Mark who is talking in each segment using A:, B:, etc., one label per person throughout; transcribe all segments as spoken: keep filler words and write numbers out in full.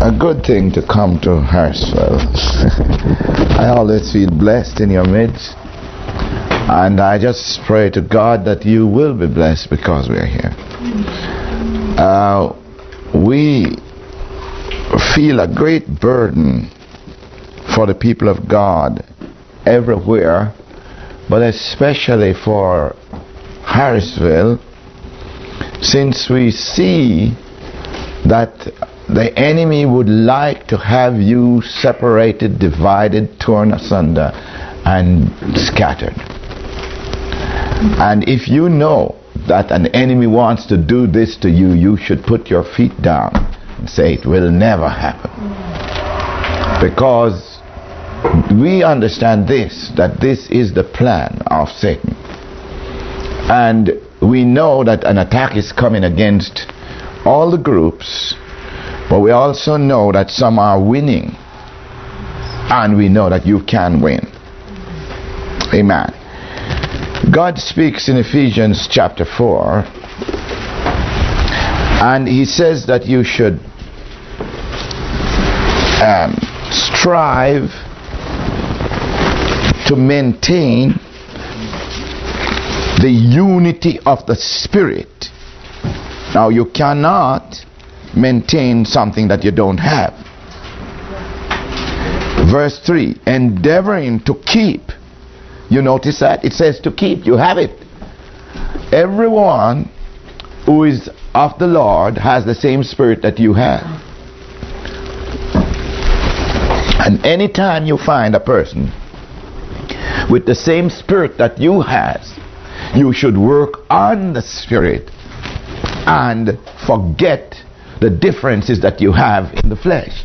A: a good thing to come to Harrisville. I always feel blessed in your midst, and I just pray to God that you will be blessed because we are here. Uh, we feel a great burden for the people of God everywhere, but especially for Harrisville, since we see that the enemy would like to have you separated, divided, torn asunder, and scattered. And if you know that an enemy wants to do this to you, you should put your feet down and say it will never happen. Because we understand this, that this is the plan of Satan. And we know that an attack is coming against all the groups, but we also know that some are winning, and we know that you can win. Amen. God speaks in Ephesians chapter four, and he says that you should um, strive to maintain the unity of the Spirit. Now, you cannot maintain something that you don't have. Verse three, endeavoring to keep. You notice that? It says to keep. You have it. Everyone who is of the Lord has the same spirit that you have. And anytime you find a person with the same spirit that you has, you should work on the spirit and forget the differences that you have in the flesh.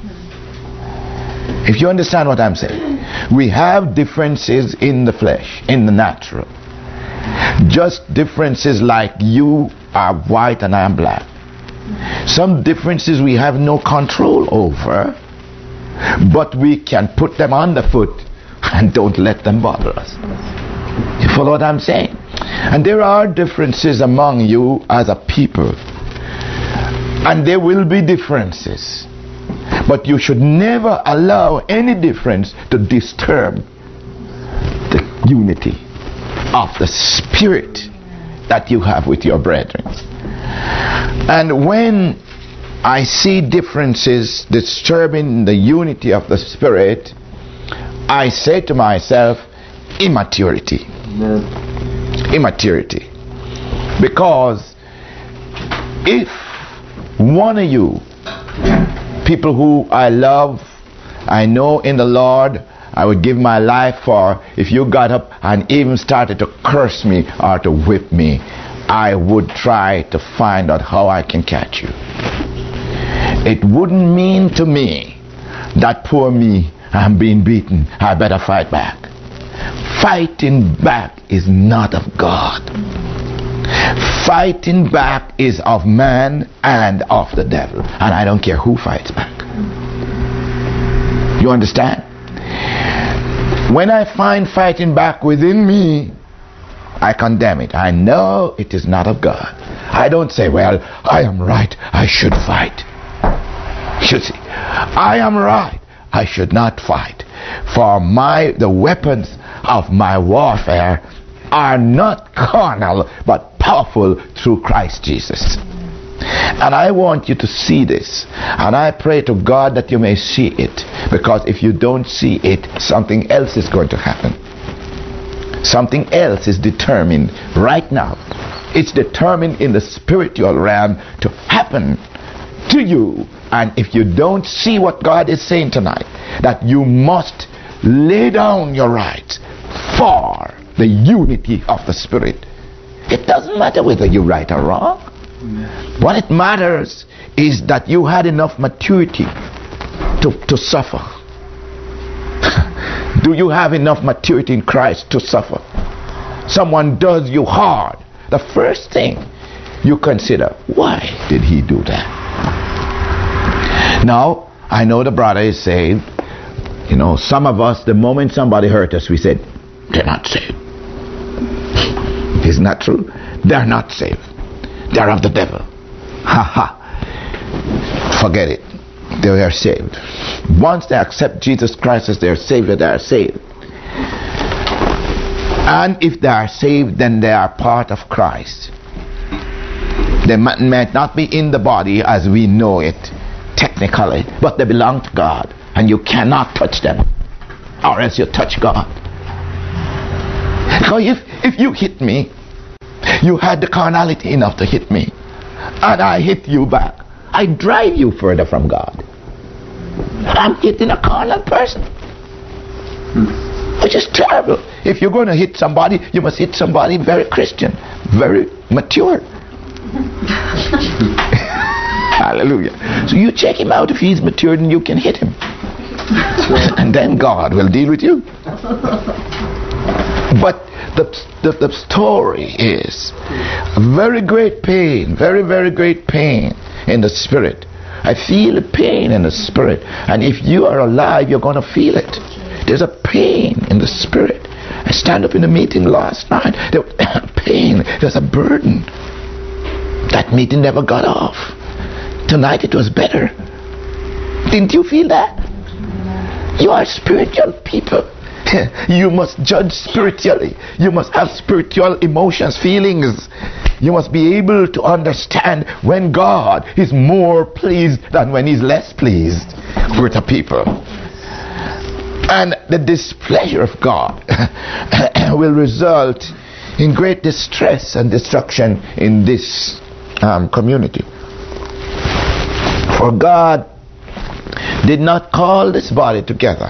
A: If you understand what I'm saying, we have differences in the flesh, in the natural. Just differences like you are white and I am black. Some differences we have no control over, but we can put them underfoot and don't let them bother us. You follow what I'm saying? And there are differences among you as a people, and there will be differences, but you should never allow any difference to disturb the unity of the spirit that you have with your brethren. And when I see differences disturbing the unity of the spirit, I say to myself, immaturity. Amen. Immaturity. Because if one of you, people who I love, I know in the Lord, I would give my life for, if you got up and even started to curse me or to whip me, I would try to find out how I can catch you. It wouldn't mean to me that poor me, I'm being beaten, I better fight back. Fighting back is not of God. Fighting back is of man and of the devil. And I don't care who fights back. You understand? When I find fighting back within me, I condemn it. I know it is not of God. I don't say, well, I am right, I should fight. You see, I am right, I should not fight. For my the weapons of my warfare are not carnal, but powerful through Christ Jesus. And I want you to see this, and I pray to God that you may see it, because if you don't see it, something else is going to happen. Something else is determined right now. It's determined in the spiritual realm to happen to you. And if you don't see what God is saying tonight, that you must lay down your rights for the unity of the Spirit, it doesn't matter whether you're right or wrong. Amen. What it matters is that you had enough maturity to, to suffer. Do you have enough maturity in Christ to suffer? Someone does you hard. The first thing you consider, why did he do that? Now, I know the brother is saved. You know, some of us, the moment somebody hurt us, we said, they're not saved. Isn't that true? They're not saved. They're of the devil. Ha ha. Forget it. they are saved. Once they accept Jesus Christ as their Savior, they are saved. And if they are saved, then they are part of Christ. They might, might not be in the body as we know it technically, but they belong to God, and you cannot touch them, or else you touch God. So if, if you hit me, you had the carnality enough to hit me, and I hit you back, I drive you further from God. I'm hitting a carnal person, which is terrible. If you're going to hit somebody, you must hit somebody very Christian, very mature. Hallelujah. So you check him out. If he's mature, then you can hit him, and then God will deal with you. But the, the, the story is very great pain, very, very great pain in the spirit. I feel the pain in the spirit. And if you are alive, you're going to feel it. There's a pain in the spirit. I stand up in a meeting last night. There was pain. There's a burden. That meeting never got off. Tonight it was better. Didn't you feel that? You are spiritual people. You must judge spiritually. You must have spiritual emotions, feelings. You must be able to understand when God is more pleased than when he's less pleased with the people. And the displeasure of God will result in great distress and destruction in this um, community. For God did not call this body together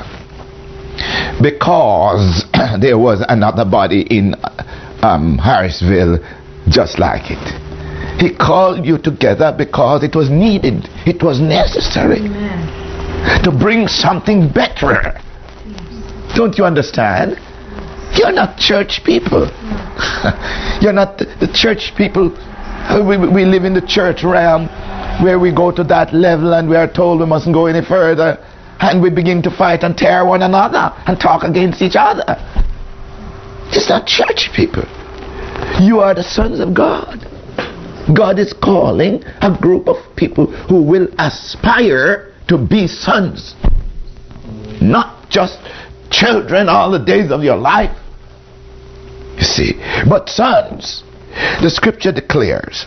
A: because there was another body in um, Harrisville just like it. He called you together because it was needed. It was necessary. Amen. To bring something better. Don't you understand? You're not church people. You're not the, the church people. We, we live in the church realm where we go to that level and we are told we mustn't go any further, and we begin to fight and tear one another and talk against each other. It's not church people. You are the sons of God. God is calling a group of people who will aspire to be sons, not just children all the days of your life, you see, but sons. The scripture declares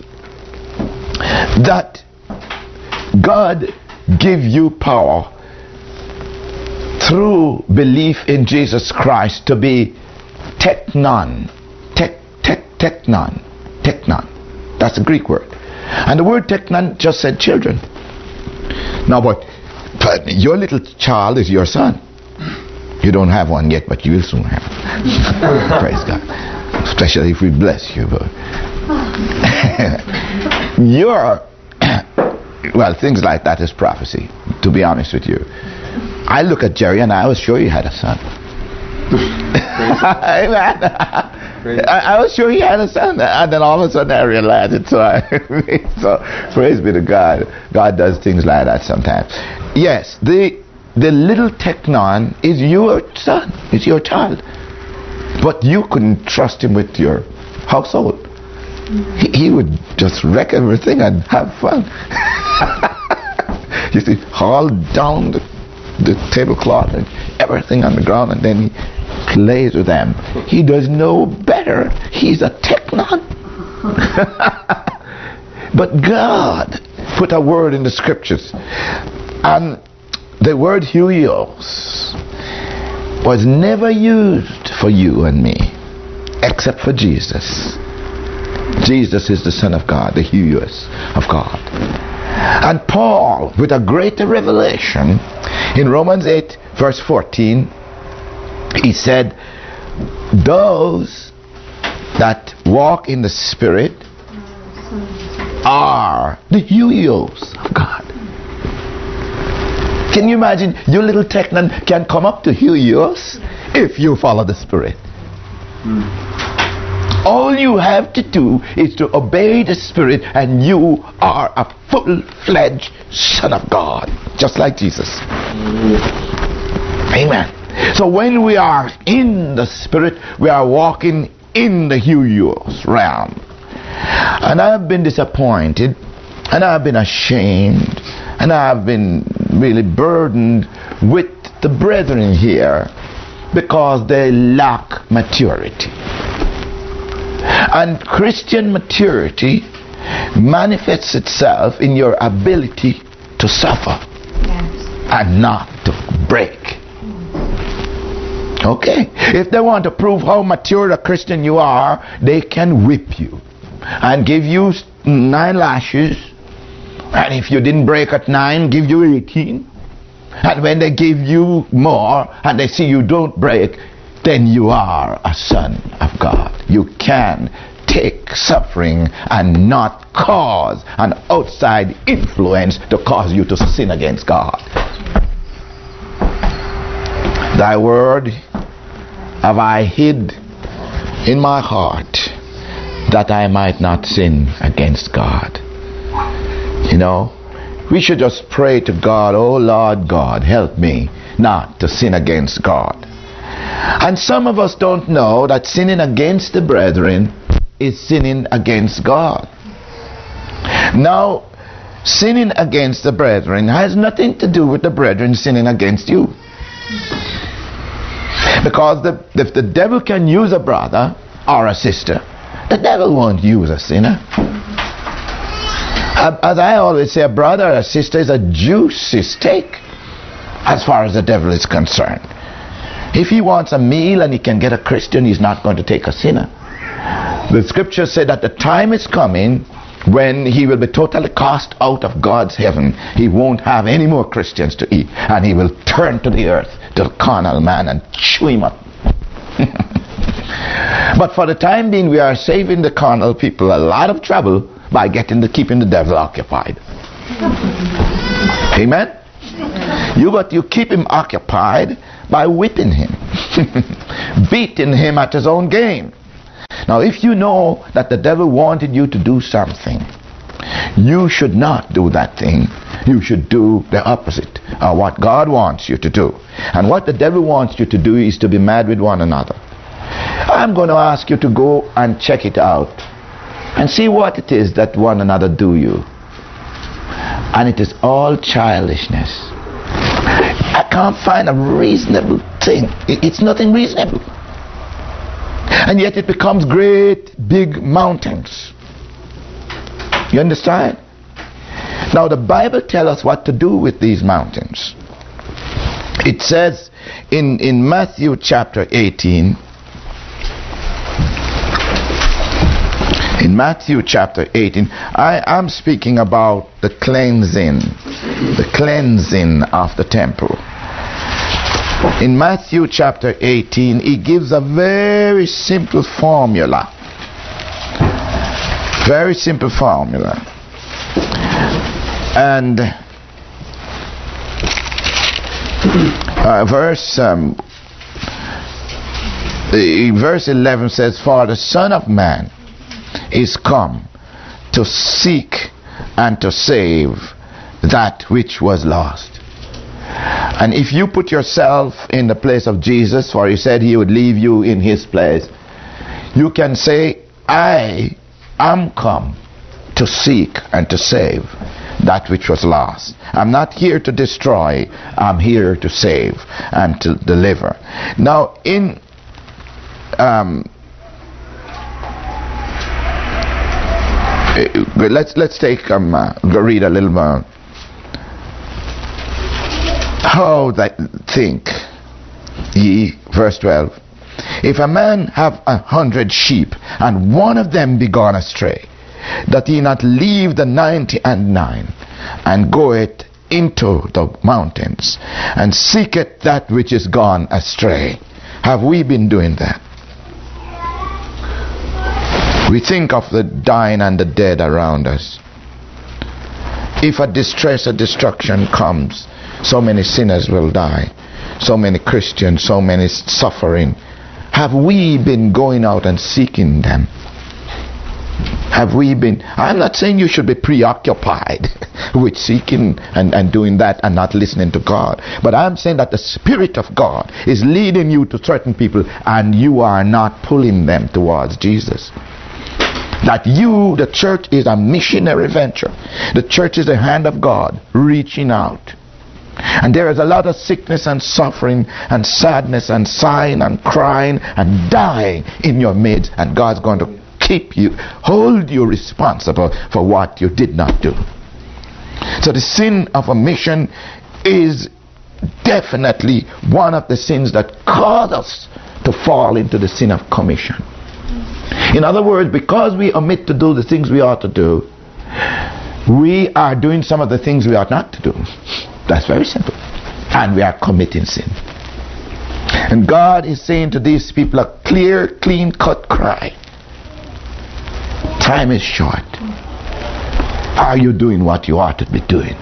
A: that God give you power through belief in Jesus Christ to be technon. Tech, tech, technon. Technon. That's a Greek word. And the word technon just said children. Now, but, but your little child is your son. You don't have one yet, but you will soon have one. Praise God. Especially if we bless you. But you're, well, things like that is prophecy, to be honest with you. I look at Jerry and I was sure he had a son. Amen. I, I was sure he had a son, and then all of a sudden I realized it. So, I, so praise be to God. God does things like that sometimes. Yes, the the little technon is your son, it's your child, but you couldn't trust him with your household. He, he would just wreck everything and have fun. You see, haul down the, the tablecloth and everything on the ground, and then he plays with them. He does no better. He's a technon. But God put a word in the scriptures, and the word huios was never used for you and me except for Jesus. Jesus is the Son of God, the huios of God. And Paul, with a greater revelation, in Romans eight verse fourteen, he said, those that walk in the Spirit are the huios of God. Can you imagine your little technon can come up to huios if you follow the Spirit? Mm. All you have to do is to obey the Spirit, and you are a full-fledged son of God, just like Jesus. Mm. Amen. So when we are in the Spirit, we are walking in the huios realm. And I have been disappointed, and I have been ashamed, And I've been really burdened with the brethren here because they lack maturity. And Christian maturity manifests itself in your ability to suffer, yes, and not to break. Okay? If they want to prove how mature a Christian you are, they can whip you and give you nine lashes. And if you didn't break at nine, give you eighteen. And when they give you more and they see you don't break, then you are a son of God. You can take suffering and not cause an outside influence to cause you to sin against God. Thy word have I hid in my heart that I might not sin against God. You know, we should just pray to God, oh Lord God, help me not to sin against God. And some of us don't know that sinning against the brethren is sinning against God. Now, sinning against the brethren has nothing to do with the brethren sinning against you. Because the, if the devil can use a brother or a sister, the devil won't use a sinner. As I always say, a brother or a sister is a juicy steak as far as the devil is concerned. If he wants a meal and he can get a Christian, he's not going to take a sinner. The scriptures say that the time is coming when he will be totally cast out of God's heaven. He won't have any more Christians to eat, and he will turn to the earth, to the carnal man, and chew him up. But for the time being, we are saving the carnal people a lot of trouble by getting the keeping the devil occupied. Amen. You got you keep him occupied by whipping him, beating him at his own game. Now, if you know that the devil wanted you to do something, you should not do that thing. You should do the opposite of what God wants you to do. And what the devil wants you to do is to be mad with one another. I'm going to ask you to go and check it out and see what it is that one another do you. And it is all childishness. I can't find a reasonable thing. It's nothing reasonable. And yet it becomes great big mountains. You understand? Now the Bible tells us what to do with these mountains. It says in, in Matthew chapter eighteen, in Matthew chapter eighteen, I am speaking about the cleansing, the cleansing of the temple. In Matthew chapter eighteen, he gives a very simple formula. Very simple formula. And uh, verse um, the, verse eleven says, "For the Son of Man is come to seek and to save that which was lost." And if you put yourself in the place of Jesus, for he said he would leave you in his place, you can say, I am come to seek and to save that which was lost. I'm not here to destroy, I'm here to save and to deliver. Now in um, let's let's take um uh, read a little more. How they think ye, verse twelve, if a man have a hundred sheep, and one of them be gone astray, that he not leave the ninety and nine, and goeth into the mountains, and seeketh that which is gone astray. Have we been doing that? We think of the dying and the dead around us. If a distress or destruction comes, so many sinners will die, so many Christians, so many suffering. Have we been going out and seeking them? Have we been? I'm not saying you should be preoccupied with seeking and, and doing that and not listening to God, but I'm saying that the Spirit of God is leading you to certain people and you are not pulling them towards Jesus. That you, the church, is a missionary venture. The church is the hand of God reaching out. And there is a lot of sickness and suffering and sadness and sighing and crying and dying in your midst. And God's going to keep you, hold you responsible for what you did not do. So the sin of omission is definitely one of the sins that cause us to fall into the sin of commission. In other words, because we omit to do the things we ought to do, we are doing some of the things we ought not to do. That's very simple. And we are committing sin. And God is saying to these people a clear, clean-cut cry. Time is short. Are you doing what you ought to be doing?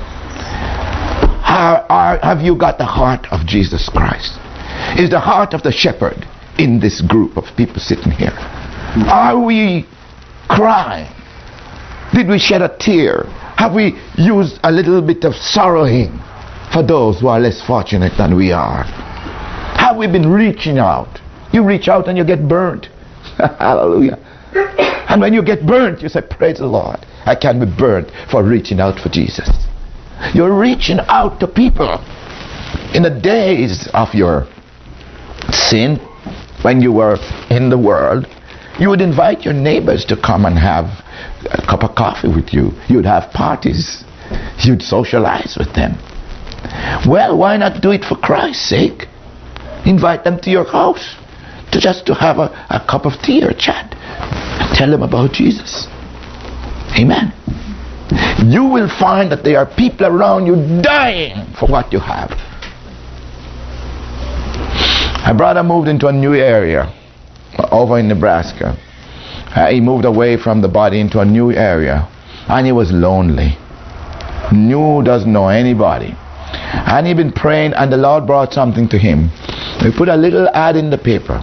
A: Are, are, have you got the heart of Jesus Christ? Is the heart of the shepherd in this group of people sitting here? Are we crying? Did we shed a tear? Have we used a little bit of sorrowing for those who are less fortunate than we are? Have we been reaching out? You reach out and you get burnt. Hallelujah. And when you get burnt, you say, praise the Lord. I can be burnt for reaching out for Jesus. You're reaching out to people. In the days of your sin, when you were in the world, you would invite your neighbors to come and have a cup of coffee with you. You'd have parties. You'd socialize with them. Well, why not do it for Christ's sake? Invite them to your house to just to have a, a cup of tea or chat and tell them about Jesus. Amen. You will find that there are people around you dying for what you have. My brother moved into a new area over in Nebraska. Uh, he moved away from the body into a new area, and he was lonely. New, doesn't know anybody. And he'd been praying, and the Lord brought something to him. He put a little ad in the paper.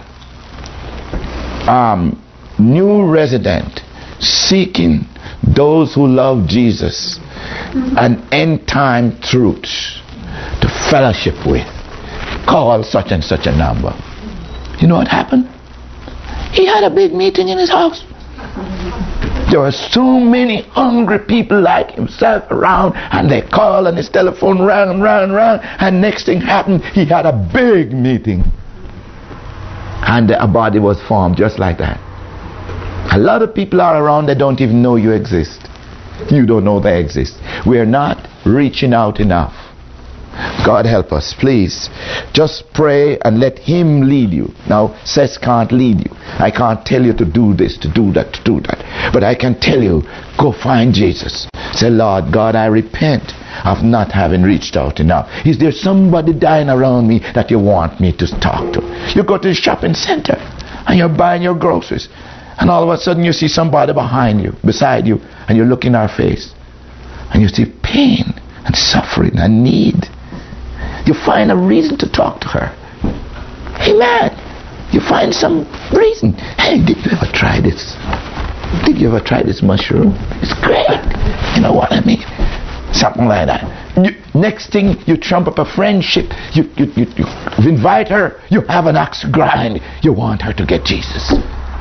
A: Um, new resident seeking those who love Jesus and end time truths to fellowship with. Call such and such a number. You know what happened? He had a big meeting in his house. There were so many hungry people like himself around, and they called and his telephone rang and rang and rang, and next thing happened, he had a big meeting. And a body was formed just like that. A lot of people are around that don't even know you exist. You don't know they exist. We are not reaching out enough. God help us, please. Just pray and let Him lead you. Now, Seth can't lead you. I can't tell you to do this, to do that, to do that. But I can tell you, go find Jesus. Say, Lord God, I repent of not having reached out enough. Is there somebody dying around me that you want me to talk to? You go to the shopping center and you're buying your groceries, and all of a sudden you see somebody behind you, beside you, and you look in her face and you see pain and suffering and need. You find a reason to talk to her. Amen. You find some reason. Hey, did you ever try this? Did you ever try this mushroom? It's great. You know what I mean? Something like that. You, next thing, you trump up a friendship. You, you, you, you invite her. You have an axe to grind. You want her to get Jesus.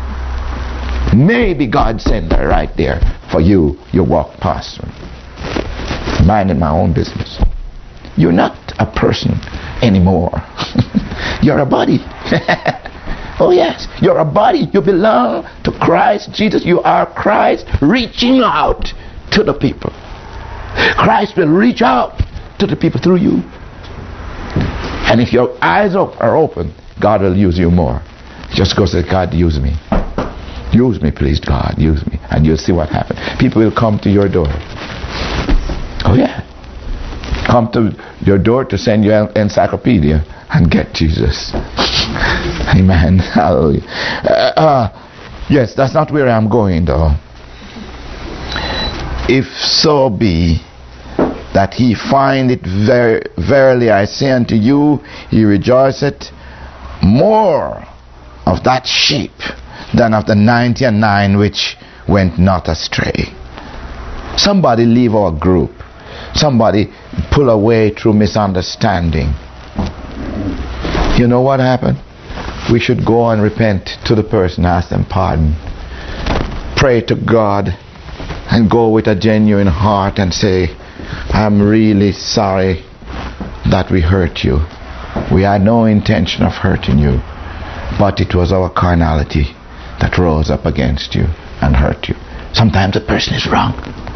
A: Maybe God sent her right there for you. You walk past her. Minding my own business. You're not a person anymore. You're a body. Oh yes, you're a body. You belong to Christ Jesus. You are Christ reaching out to the people. Christ will reach out to the people through you. And if your eyes are open, God will use you more. Just go say, God, use me. Use me, please, God. Use me. And you'll see what happens. People will come to your door. Oh yeah. Come to your door to send you an encyclopedia and get Jesus. Amen. Hallelujah. Uh, uh, yes, that's not where I'm going though. If so be that he find it ver- verily I say unto you, he rejoiceth more of that sheep than of the ninety and nine which went not astray. Somebody leave our group. Somebody pull away through misunderstanding. You know what happened? We should go and repent to the person, ask them pardon. pray to God and go with a genuine heart and say, I'm really sorry that we hurt you. We had no intention of hurting you, but it was our carnality that rose up against you and hurt you. Sometimes a person is wrong.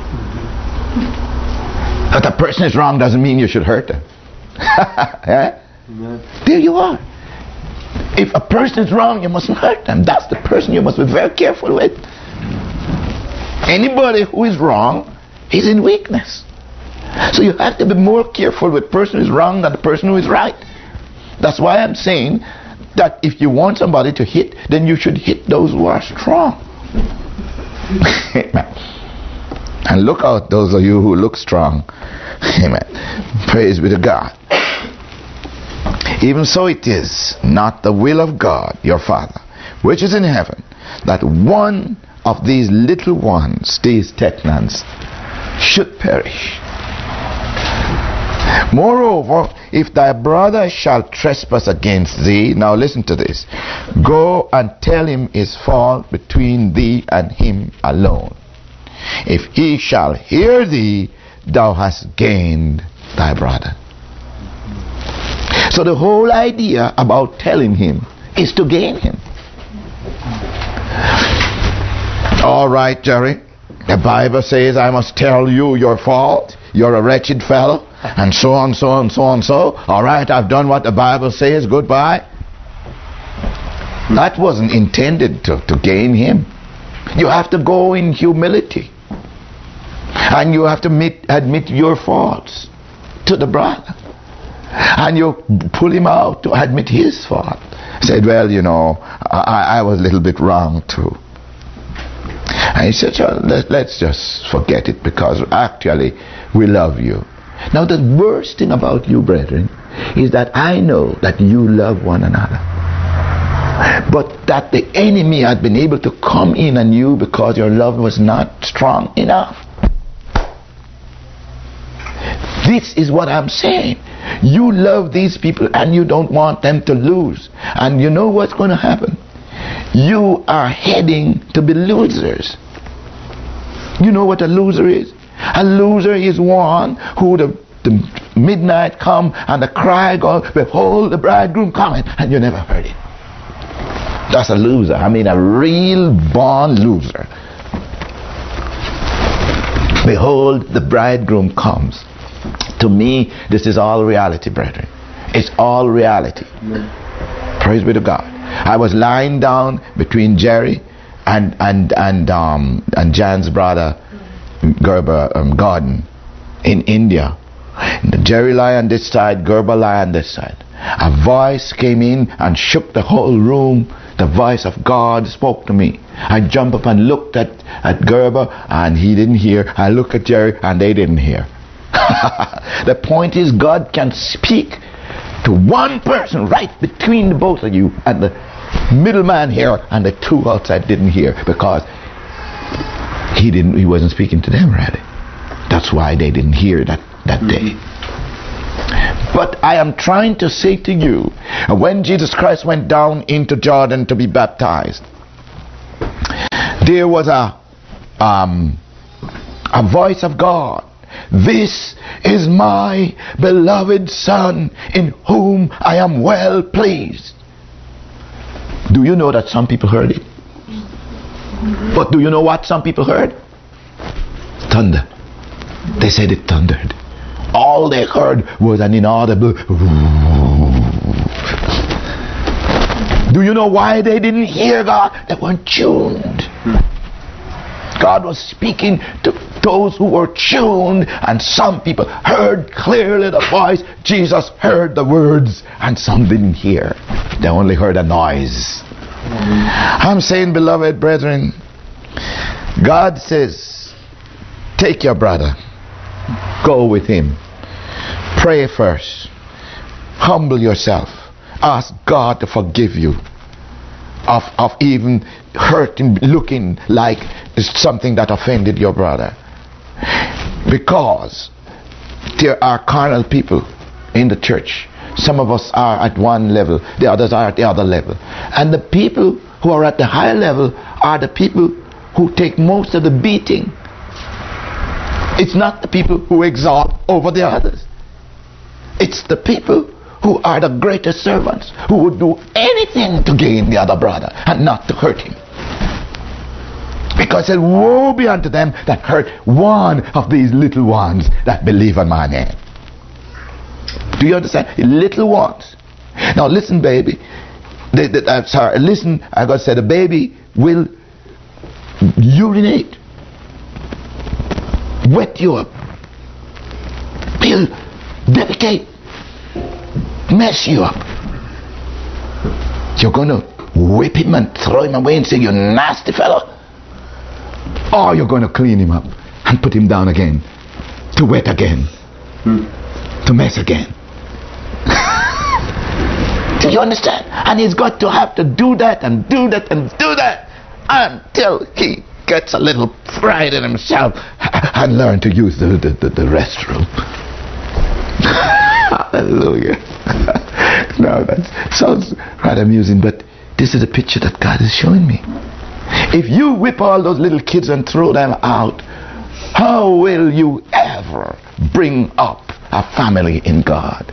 A: That a person is wrong doesn't mean you should hurt them. Yeah? There you are. If a person is wrong, you mustn't hurt them. That's the person you must be very careful with. Anybody who is wrong is in weakness. So you have to be more careful with the person who is wrong than the person who is right. That's why I'm saying that if you want somebody to hit, then you should hit those who are strong. And look out, those of you who look strong. Amen. Praise be to God. Even so it is not the will of God, your Father, which is in heaven, that one of these little ones, these Technans, should perish. Moreover, if thy brother shall trespass against thee, now listen to this, go and tell him his fault between thee and him alone. If he shall hear thee, thou hast gained thy brother. So the whole idea about telling him is to gain him. All right, Jerry, the Bible says I must tell you your fault. You're a wretched fellow, and so on, so on, so on, so. All right, I've done what the Bible says. Goodbye. That wasn't intended to, to gain him. You have to go in humility. And you have to admit, admit your faults to the brother. And you pull him out to admit his fault. Said, well, you know, I, I was a little bit wrong too. And he said, well, let, let's just forget it, because actually we love you. Now the worst thing about you, brethren, is that I know that you love one another, but that the enemy had been able to come in on you because your love was not strong enough. This is what I'm saying. You love these people and you don't want them to lose. And you know what's going to happen? You are heading to be losers. You know what a loser is? A loser is one who the, the midnight come and the cry goes, behold the bridegroom coming, and you never heard it. That's a loser. I mean a real born loser. Behold the bridegroom comes. To me, this is all reality, brethren. It's all reality. Amen. Praise be to God. I was lying down between Jerry and and and um and Jan's brother Gerber um, Gordon in India. Jerry lie on this side, Gerber lie on this side. A voice came in and shook the whole room. The voice of God spoke to me. I jumped up and looked at, at Gerber, and he didn't hear. I looked at Jerry and they didn't hear. The point is, God can speak to one person right between the both of you, and the middleman here and the two outside didn't hear, because he didn't he wasn't speaking to them really. That's why they didn't hear that that day. But I am trying to say to you, when Jesus Christ went down into Jordan to be baptized, there was a um, a voice of God. This is my beloved Son, in whom I am well pleased. Do you know that some people heard it? But do you know what some people heard? Thunder. They said it thundered. All they heard was an inaudible. Do you know why they didn't hear God? They weren't tuned. God was speaking to those who were tuned, and some people heard clearly the voice. Jesus heard the words, and some didn't hear. They only heard a noise. I'm saying, beloved brethren, God says, take your brother, go with him, pray first, humble yourself, ask God to forgive you of, of even hurting, looking like something that offended your brother. Because there are carnal people in the church. Some of us are at one level, the others are at the other level. And the people who are at the higher level are the people who take most of the beating. It's not the people who exalt over the others. It's the people who are the greatest servants, who would do anything to gain the other brother and not to hurt him. Because it said, woe be unto them that hurt one of these little ones that believe on my name. Do you understand? Little ones. Now listen, baby. The, the, I'm sorry, listen, I got to say, the baby will urinate, wet you up, he'll defecate, mess you up. You're going to whip him and throw him away and say, you nasty fellow. Or you're going to clean him up and put him down again, to wet again, hmm. to mess again. Do you understand? And he's got to have to do that and do that and do that until he gets a little pride in himself and learn to use the, the, the, the restroom. Hallelujah. No, that sounds rather amusing, but this is a picture that God is showing me. If you whip all those little kids and throw them out, how will you ever bring up a family in God?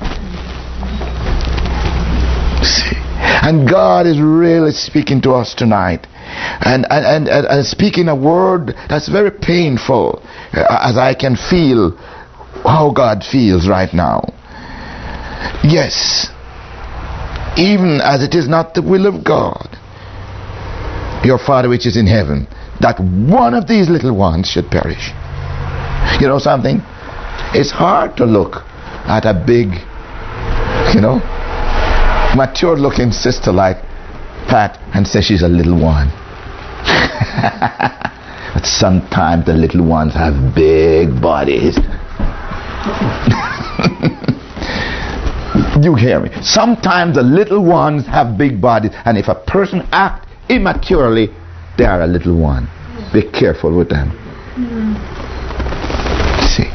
A: See? And God is really speaking to us tonight, and, and, and, and speaking a word that's very painful, as I can feel how God feels right now. Yes, even as it is not the will of God, your Father which is in heaven, that one of these little ones should perish. You know something? It's hard to look at a big, you know, mature looking sister like Pat and say she's a little one. But sometimes the little ones have big bodies. You hear me? Sometimes the little ones have big bodies, and if a person acts immaturely, they are a little one. Be careful with them. See,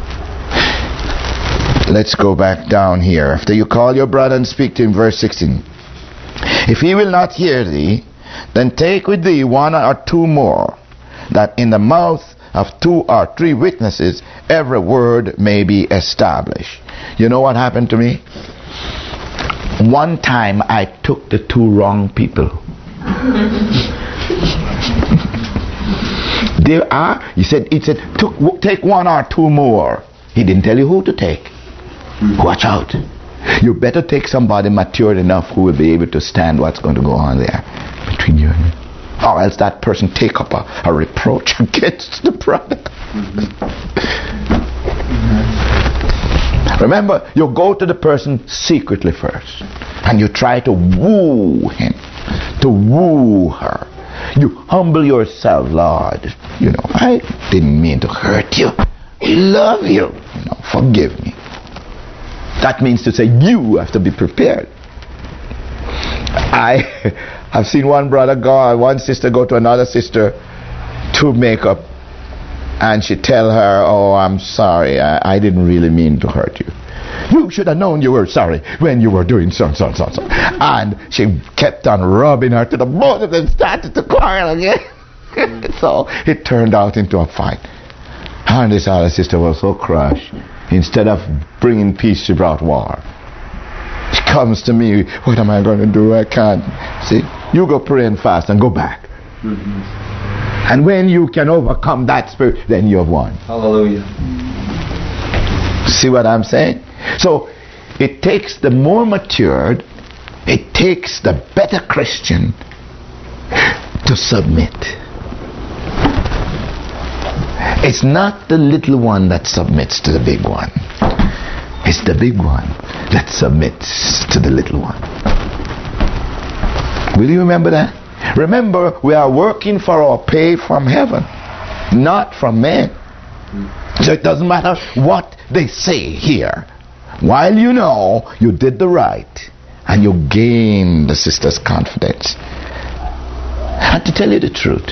A: let's go back down here. After you call your brother and speak to him, verse sixteen. If he will not hear thee, then take with thee one or two more, that in the mouth of two or three witnesses every word may be established. You know what happened to me? One time I took the two wrong people. There are, he said, he said, took, take one or two more. He didn't tell you who to take. Watch out. You better take somebody mature enough who will be able to stand what's going to go on there between you and me. Or else that person take up a, a reproach against the brother. Remember, you go to the person secretly first, and you try to woo him, to woo her. You humble yourself, Lord. You know, I didn't mean to hurt you. I love you. You know, forgive me. That means to say you have to be prepared. I have seen one brother go, one sister go to another sister to make up, and she tell her, oh, I'm sorry, I, I didn't really mean to hurt you. You should have known you were sorry when you were doing so, so, so, so. And she kept on rubbing her to the both of them started to quarrel again. So it turned out into a fight. And this other sister was so crushed. Instead of bringing peace, she brought war. She comes to me, what am I going to do? I can't. See, you go pray and fast and go back. Mm-hmm. And when you can overcome that spirit, then you have won. Hallelujah. See what I'm saying? So it takes the more matured, it takes the better Christian to submit. It's not the little one that submits to the big one. It's the big one that submits to the little one. Will you remember that? Remember, we are working for our pay from heaven, not from men. So it doesn't matter what they say here. While you know you did the right and you gained the sister's confidence. And to tell you the truth,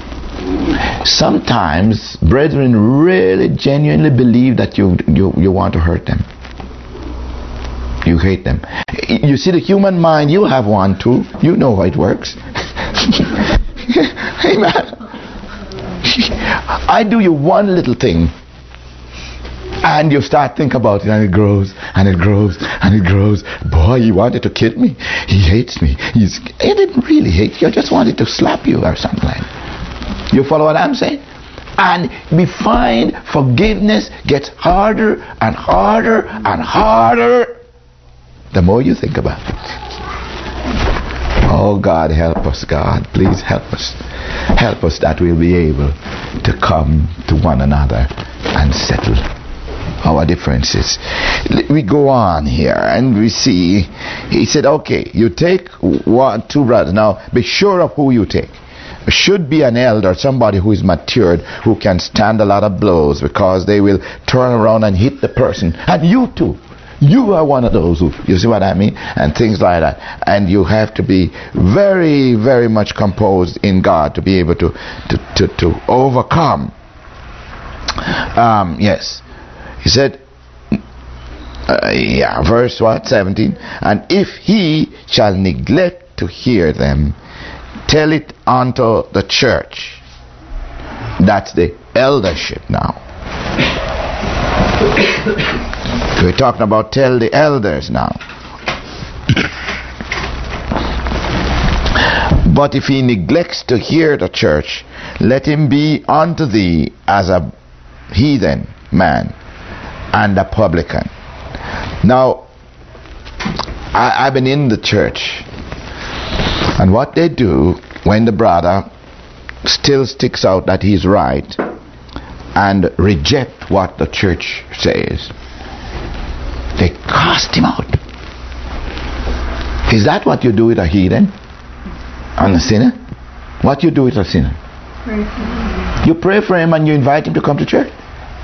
A: sometimes brethren really genuinely believe that you, you, you want to hurt them. You hate them. You see the human mind, you have one too. You know how it works. Amen. I do you one little thing, and you start thinking about it, and it grows, and it grows, and it grows. Boy, he wanted to kill me. He hates me. He's, he didn't really hate you. He just wanted to slap you or something like that. You follow what I'm saying? And we find forgiveness gets harder and harder and harder the more you think about it. Oh, God, help us, God. Please help us. Help us that we'll be able to come to one another and settle our differences. We go on here and we see, he said, okay, you take one, two brothers. Now, be sure of who you take. It should be an elder, somebody who is matured, who can stand a lot of blows, because they will turn around and hit the person. And you too. You are one of those who, you see what I mean? And things like that. And you have to be very, very much composed in God to be able to, to, to, to overcome. Um, yes. He said, uh, yeah, verse what? seventeen. And if he shall neglect to hear them, tell it unto the church. That's the eldership now. We're talking about tell the elders now. But if he neglects to hear the church, let him be unto thee as a heathen man and a publican. Now, I, I've been in the church, and what they do when the brother still sticks out that he's right and reject what the church says, they cast him out. Is that what you do with a heathen and a sinner? What you do with a sinner? Pray for him. You pray for him and you invite him to come to church.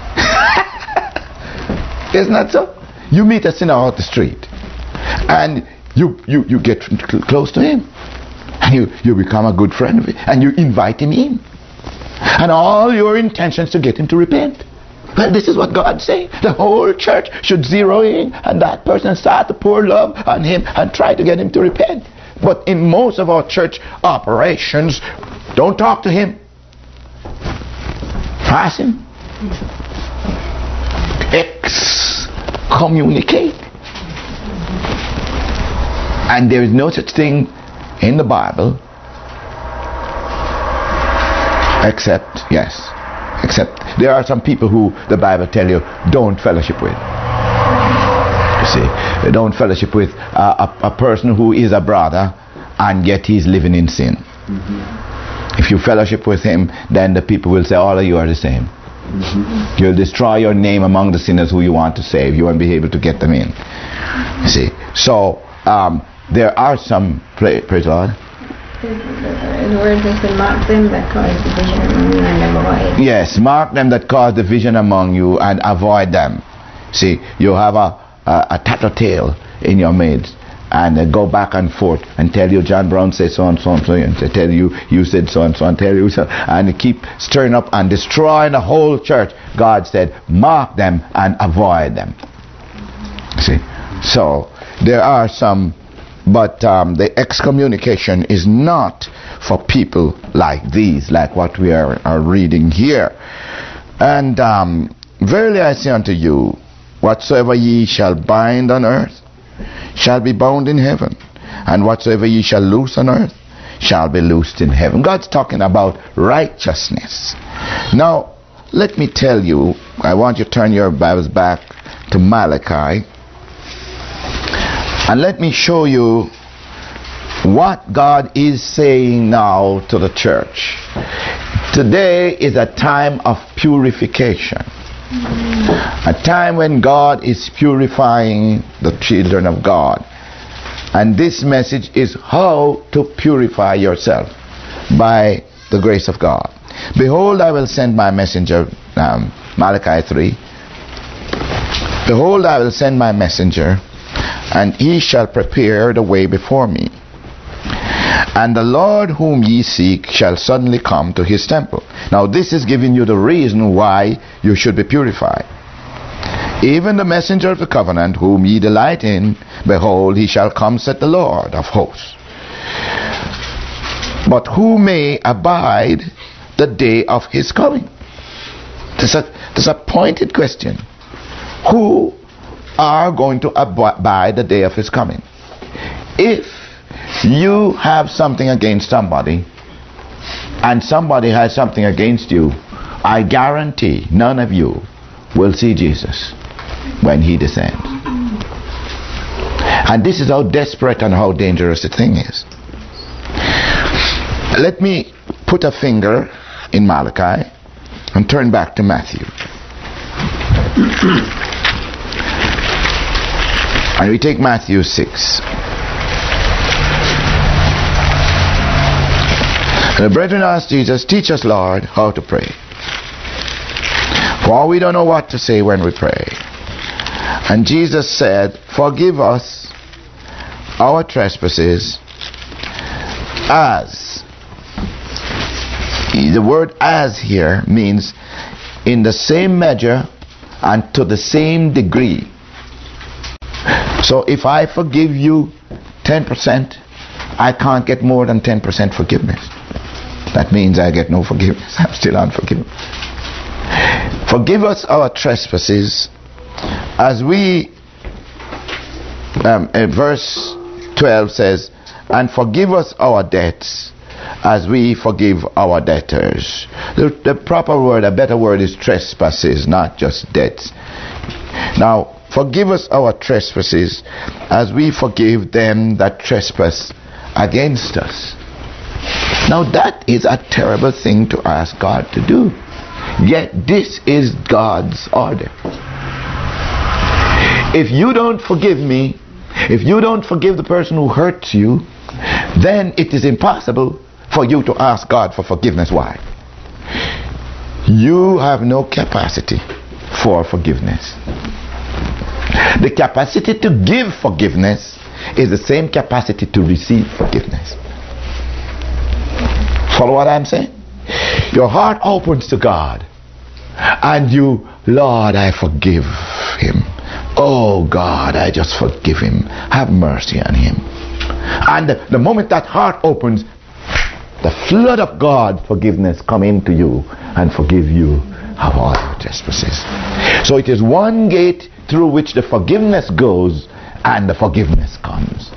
A: Isn't that so? You meet a sinner out the street and you, you, you get close to him, and you, you become a good friend of him, and you invite him in, and all your intentions to get him to repent. Well, this is what God's saying. The whole church should zero in on that person and start to pour love on him and try to get him to repent. But in most of our church operations, don't talk to him. Pass him. Excommunicate. And there is no such thing in the Bible except, yes, except there are some people who the Bible tell you don't fellowship with. You see, don't fellowship with a, a, a person who is a brother and yet he's living in sin. Mm-hmm. If you fellowship with him, then the people will say all of you are the same. Mm-hmm. You'll destroy your name among the sinners who you want to save. You won't be able to get them in. You see, so um, there are some, pray, praise God.
B: The word has been mark them that cause division among you and avoid.
A: Yes, mark them that cause division among you and avoid them. See, you have a, a, a tattletale in your midst, and they go back and forth and tell you John Brown said so and so and so, and they tell you you said so and so and tell you so, and they keep stirring up and destroying the whole church. God said mark them and avoid them. See, so there are some, but um, the excommunication is not for people like these, like what we are, are reading here. And um, verily I say unto you, whatsoever ye shall bind on earth shall be bound in heaven, and whatsoever ye shall loose on earth shall be loosed in heaven. God's talking about righteousness. Now, let me tell you, I want you to turn your Bibles back to Malachi, and let me show you what God is saying now to the church. Today is a time of purification. A time when God is purifying the children of God. And this message is how to purify yourself by the grace of God. Behold, I will send my messenger, um, Malachi three. Behold, I will send my messenger, and he shall prepare the way before me. And the Lord whom ye seek shall suddenly come to his temple. Now this is giving you the reason why you should be purified. Even the messenger of the covenant whom ye delight in, behold, he shall come, saith the Lord of hosts. But who may abide the day of his coming? That's a, that's a pointed question. Who are going to abide the day of his coming? If you have something against somebody, and somebody has something against you, I guarantee none of you will see Jesus when he descends. And this is how desperate and how dangerous the thing is. Let me put a finger in Malachi and turn back to Matthew. And we take Matthew six. And the brethren asked Jesus, teach us, Lord, how to pray. For we don't know what to say when we pray. And Jesus said, forgive us our trespasses as. The word as here means in the same measure and to the same degree. So if I forgive you ten percent, I can't get more than ten percent forgiveness. That means I get no forgiveness. I'm still unforgiven. Forgive us our trespasses as we, um, uh, verse twelve says, and forgive us our debts as we forgive our debtors. The, the proper word, a better word is trespasses, not just debts. Now, forgive us our trespasses as we forgive them that trespass against us. Now that is a terrible thing to ask God to do. Yet this is God's order. If you don't forgive me, if you don't forgive the person who hurts you, then it is impossible for you to ask God for forgiveness. Why? You have no capacity for forgiveness. The capacity to give forgiveness is the same capacity to receive forgiveness. Follow what I'm saying? Your heart opens to God and you, Lord, I forgive him. Oh God, I just forgive him. Have mercy on him. And the, the moment that heart opens, the flood of God forgiveness come into you and forgive you of all your trespasses. So it is one gate through which the forgiveness goes and the forgiveness comes.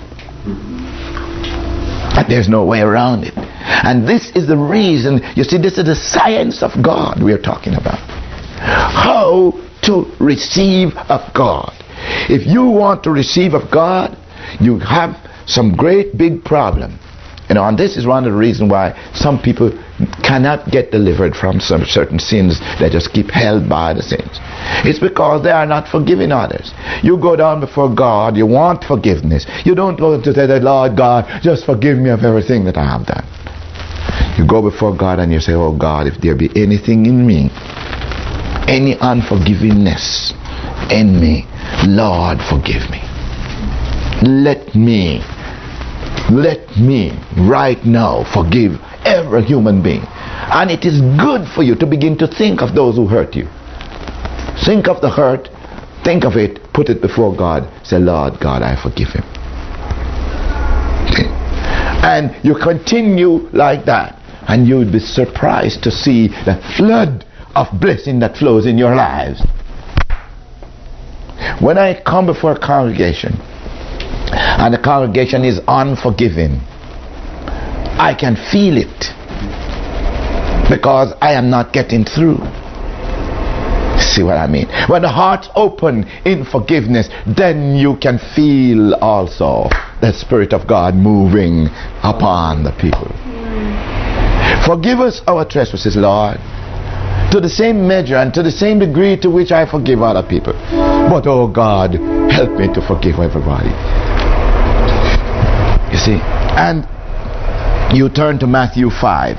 A: And there's no way around it. And this is the reason, you see, this is the science of God we are talking about. How to receive of God. If you want to receive of God, you have some great big problem. You know, and this is one of the reasons why some people cannot get delivered from some certain sins. They just keep held by the sins. It's because they are not forgiving others. You go down before God, you want forgiveness. You don't go to say, Lord God, just forgive me of everything that I have done. You go before God and you say, oh God, if there be anything in me, any unforgivingness in me, Lord, forgive me. Let me Let me right now forgive every human being. And it is good for you to begin to think of those who hurt you. Think of the hurt, think of it, put it before God. Say, Lord God, I forgive him. Okay. And you continue like that, and you would be surprised to see the flood of blessing that flows in your lives. When I come before a congregation, and the congregation is unforgiving, I can feel it because I am not getting through. See what I mean? When the heart's open in forgiveness, then you can feel also the Spirit of God moving upon the people. Forgive us our trespasses, Lord, to the same measure and to the same degree to which I forgive other people. But oh God, help me to forgive everybody. You see, and you turn to Matthew five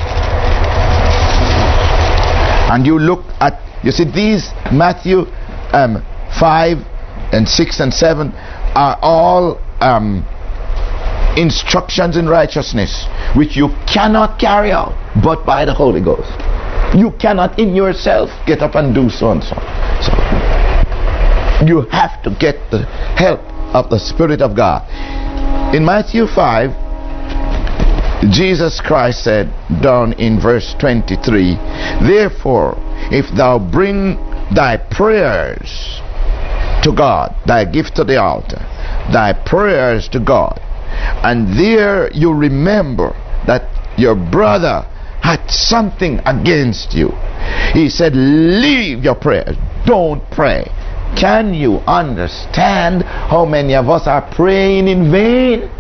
A: and you look at, you see, these Matthew um, five and six and seven are all um, instructions in righteousness which you cannot carry out but by the Holy Ghost. You cannot in yourself get up and do so and so. So you have to get the help of the Spirit of God. In Matthew five, Jesus Christ said down in verse twenty-three, therefore, if thou bring thy prayers to God, thy gift to the altar, thy prayers to God, and there you remember that your brother had something against you, he said, leave your prayers, don't pray. Can you understand how many of us are praying in vain?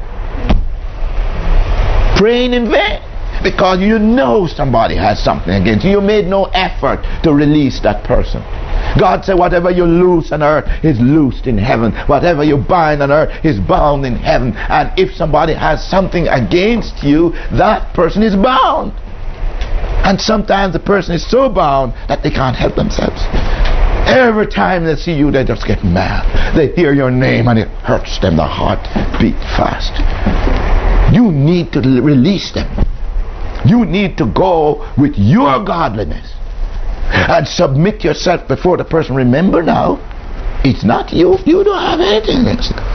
A: Praying in vain because you know somebody has something against you. You made no effort to release that person. God said whatever you loose on earth is loosed in heaven. Whatever you bind on earth is bound in heaven. And if somebody has something against you, that person is bound. And sometimes the person is so bound that they can't help themselves. Every time they see you, they just get mad. They hear your name and it hurts them. The heart beat fast. You need to release them. You need to go with your godliness and submit yourself before the person. Remember now, it's not you. You don't have anything against it.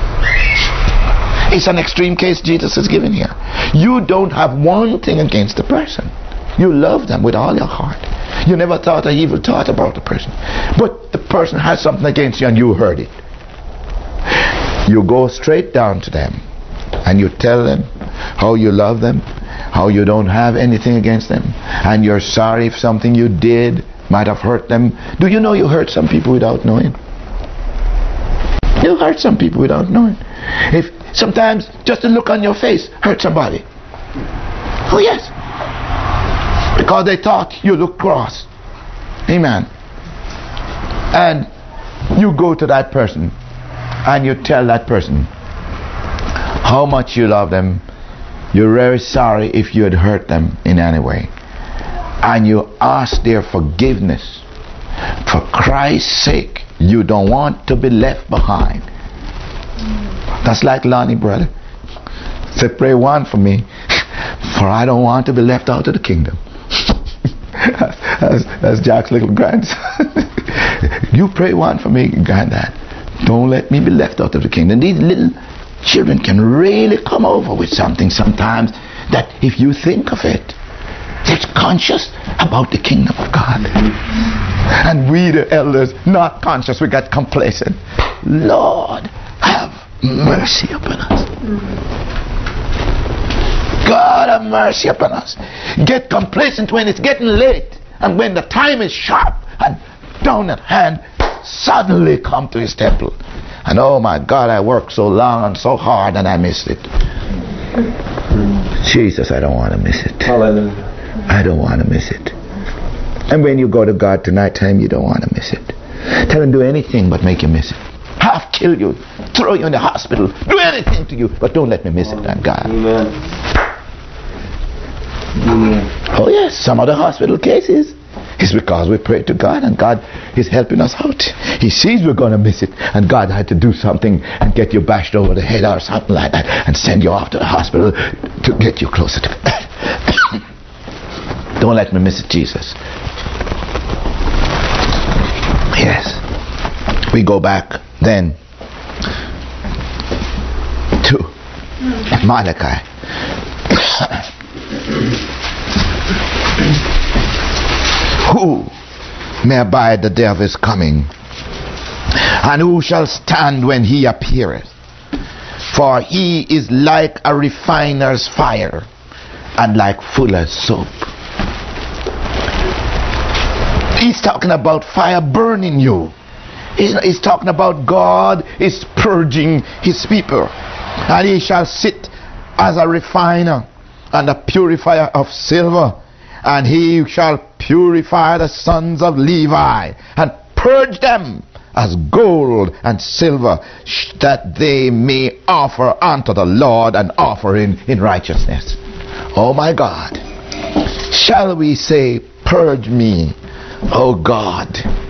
A: It's an extreme case Jesus is giving here. You don't have one thing against the person. You love them with all your heart. You never thought an evil thought about the person. But the person has something against you and you heard it. You go straight down to them and you tell them how you love them, how you don't have anything against them, and you're sorry if something you did might have hurt them. Do you know you hurt some people without knowing? You hurt some people without knowing. If sometimes just a look on your face hurt somebody. Oh yes. Because they thought you look cross. Amen. And you go to that person and you tell that person how much you love them. You're very sorry if you had hurt them in any way. And you ask their forgiveness. For Christ's sake, you don't want to be left behind. That's like Lonnie, brother. Say, pray one for me, for I don't want to be left out of the kingdom. That's, that's Jack's little grandson. You pray one for me, granddad. Don't let me be left out of the kingdom. These little children can really come over with something sometimes that if you think of it, they're conscious about the kingdom of God. And we the elders, not conscious, we got complacent. Lord, have mercy upon us. God have mercy upon us. Get complacent when it's getting late, and when the time is sharp and down at hand, suddenly come to his temple. And oh my God, I worked so long and so hard and I missed it. Jesus, I don't want to miss it.
C: Hallelujah.
A: I don't want to miss it. And when you go to God tonight time, you don't want to miss it. Tell him do anything but make you miss it. Half kill you, throw you in the hospital, do anything to you, but don't let me miss it, thank God.
C: Amen. Amen.
A: Oh yes, some of the hospital cases is because we pray to God and God is helping us out. He sees we're going to miss it and God had to do something and get you bashed over the head or something like that and send you off to the hospital to get you closer to God. Don't let me miss it, Jesus. Yes. We go back then to Malachi. Who may abide the day of his coming? And who shall stand when he appeareth? For he is like a refiner's fire, and like fuller's soap. He's talking about fire burning you. He's, he's talking about God is purging his people. And he shall sit as a refiner and a purifier of silver. And he shall purify the sons of Levi and purge them as gold and silver, that they may offer unto the Lord an offering in righteousness. Oh my God. Shall we say, purge me, oh God.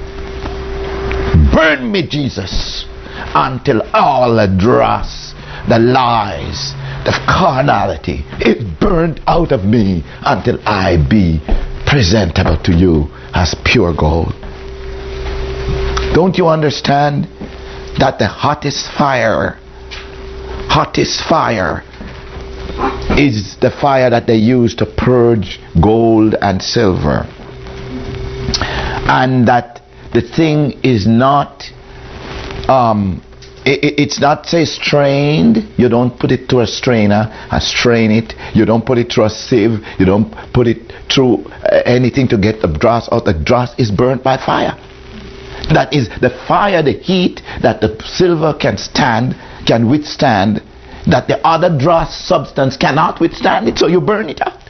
A: Burn me, Jesus, until all the dross, the lies, the carnality is burned out of me until I be presentable to you as pure gold. Don't you understand that the hottest fire, hottest fire is the fire that they use to purge gold and silver. And that the thing is not, um, it, it's not, say, strained. You don't put it through a strainer and strain it. You don't put it through a sieve. You don't put it through uh, anything to get the dross out. The dross is burnt by fire. That is the fire, the heat that the silver can stand, can withstand, that the other dross substance cannot withstand it, so you burn it out.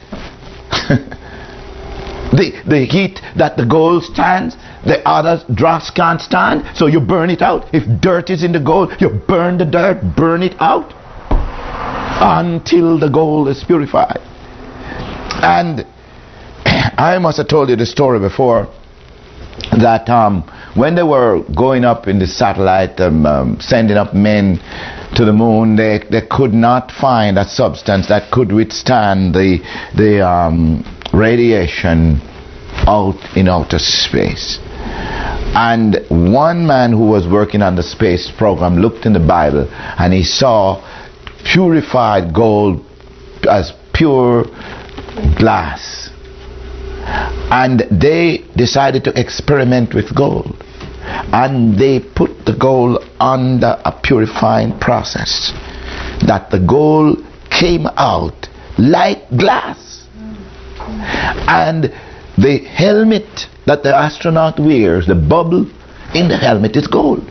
A: the, the heat that the gold stands, the other dross can't stand, so you burn it out. If dirt is in the gold, you burn the dirt, burn it out until the gold is purified. And I must have told you the story before, that um, when they were going up in the satellite, um, um, sending up men to the moon, they, they could not find a substance that could withstand the, the um, radiation out in outer space. And one man who was working on the space program looked in the Bible and he saw purified gold as pure glass. And they decided to experiment with gold. And they put the gold under a purifying process, that the gold came out like glass. And the helmet that the astronaut wears, the bubble in the helmet, is gold.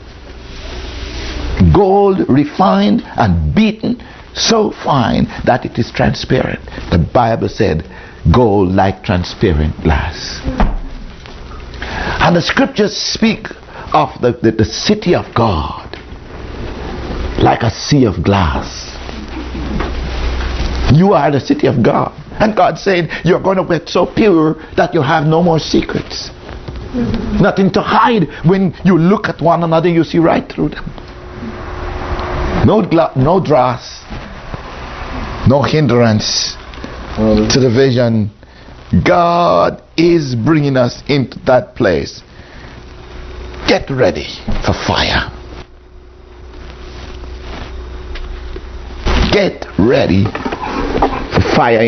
A: Gold refined and beaten so fine that it is transparent. The Bible said, gold like transparent glass. And the scriptures speak of the, the, the city of God like a sea of glass. You are the city of God. And God said, you're going to get so pure that you have no more secrets. Mm-hmm. Nothing to hide. When you look at one another, you see right through them. No, gla- no dross, no hindrance mm-hmm. to the vision. God is bringing us into that place. Get ready for fire. Get ready for fire.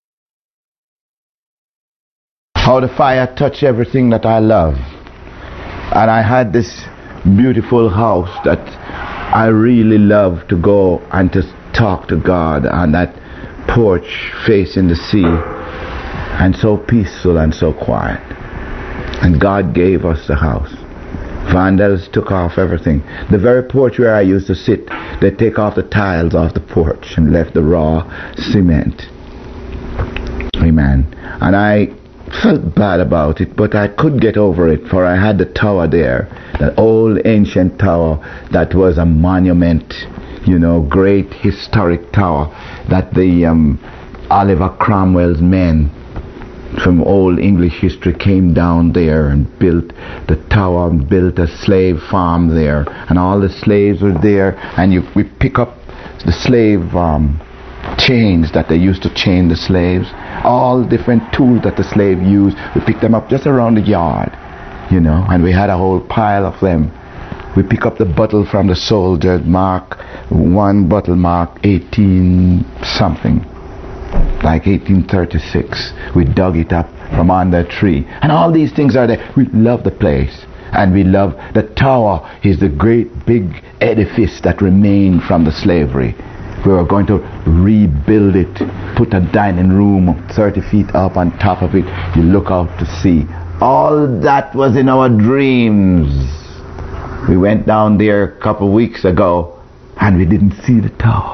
A: How the fire touched everything that I love. And I had this beautiful house that I really love to go and to talk to God on that porch facing the sea, and so peaceful and so quiet. And God gave us the house. Vandals took off everything. The very porch where I used to sit, they take off the tiles off the porch and left the raw cement. Amen. And I felt bad about it, but I could get over it, for I had the tower there, that old ancient tower that was a monument, you know, great historic tower that the um, Oliver Cromwell's men from old English history came down there and built the tower and built a slave farm there, and all the slaves were there, and you, we pick up the slave um, chains that they used to chain the slaves, all different tools that the slave used. We picked them up just around the yard, you know, and we had a whole pile of them. We pick up the bottle from the soldier, mark one bottle, mark eighteen something, like eighteen thirty-six. We dug it up from under a tree, and all these things are there. We love the place, and we love the tower. Is the great big edifice that remained from the slavery. We were going to rebuild it, put a dining room thirty feet up on top of it. You look out to sea. All that was in our dreams. We went down there a couple of weeks ago, and we didn't see the tower.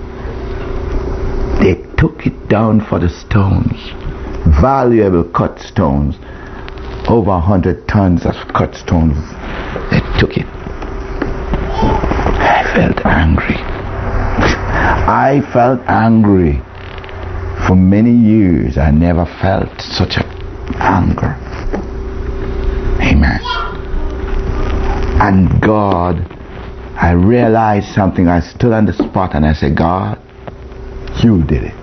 A: They took it down for the stones, valuable cut stones, over a hundred tons of cut stones. They took it. I felt angry. I felt angry. For many years I never felt such a anger. Amen. And God, I realized something. I stood on the spot and I said, God, you did it.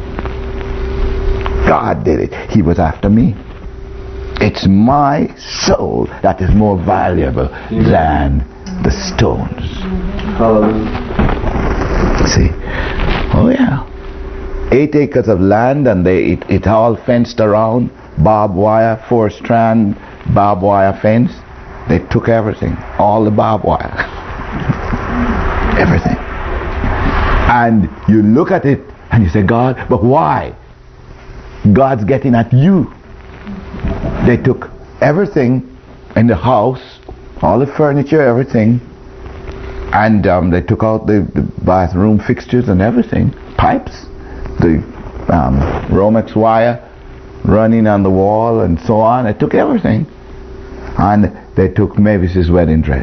A: God did it. He was after me. It's my soul that is more valuable than the stones.
C: Hallelujah.
A: See? Oh yeah. eight acres of land, and they it, it all fenced around, barbed wire, four strand barbed wire fence. They took everything, all the barbed wire, everything. And you look at it and you say, God, but why? God's getting at you. They took everything in the house, all the furniture, everything, and um, they took out the, the bathroom fixtures and everything, pipes, the um, Romex wire running on the wall and so on. They took everything, and they took Mavis's wedding dress.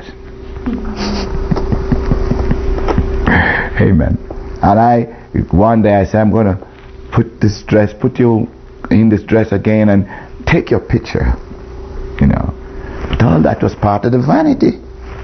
A: Amen. And I, one day I said, I'm going to put this dress, put you in this dress again and take your picture, you know. But all that was part of the vanity.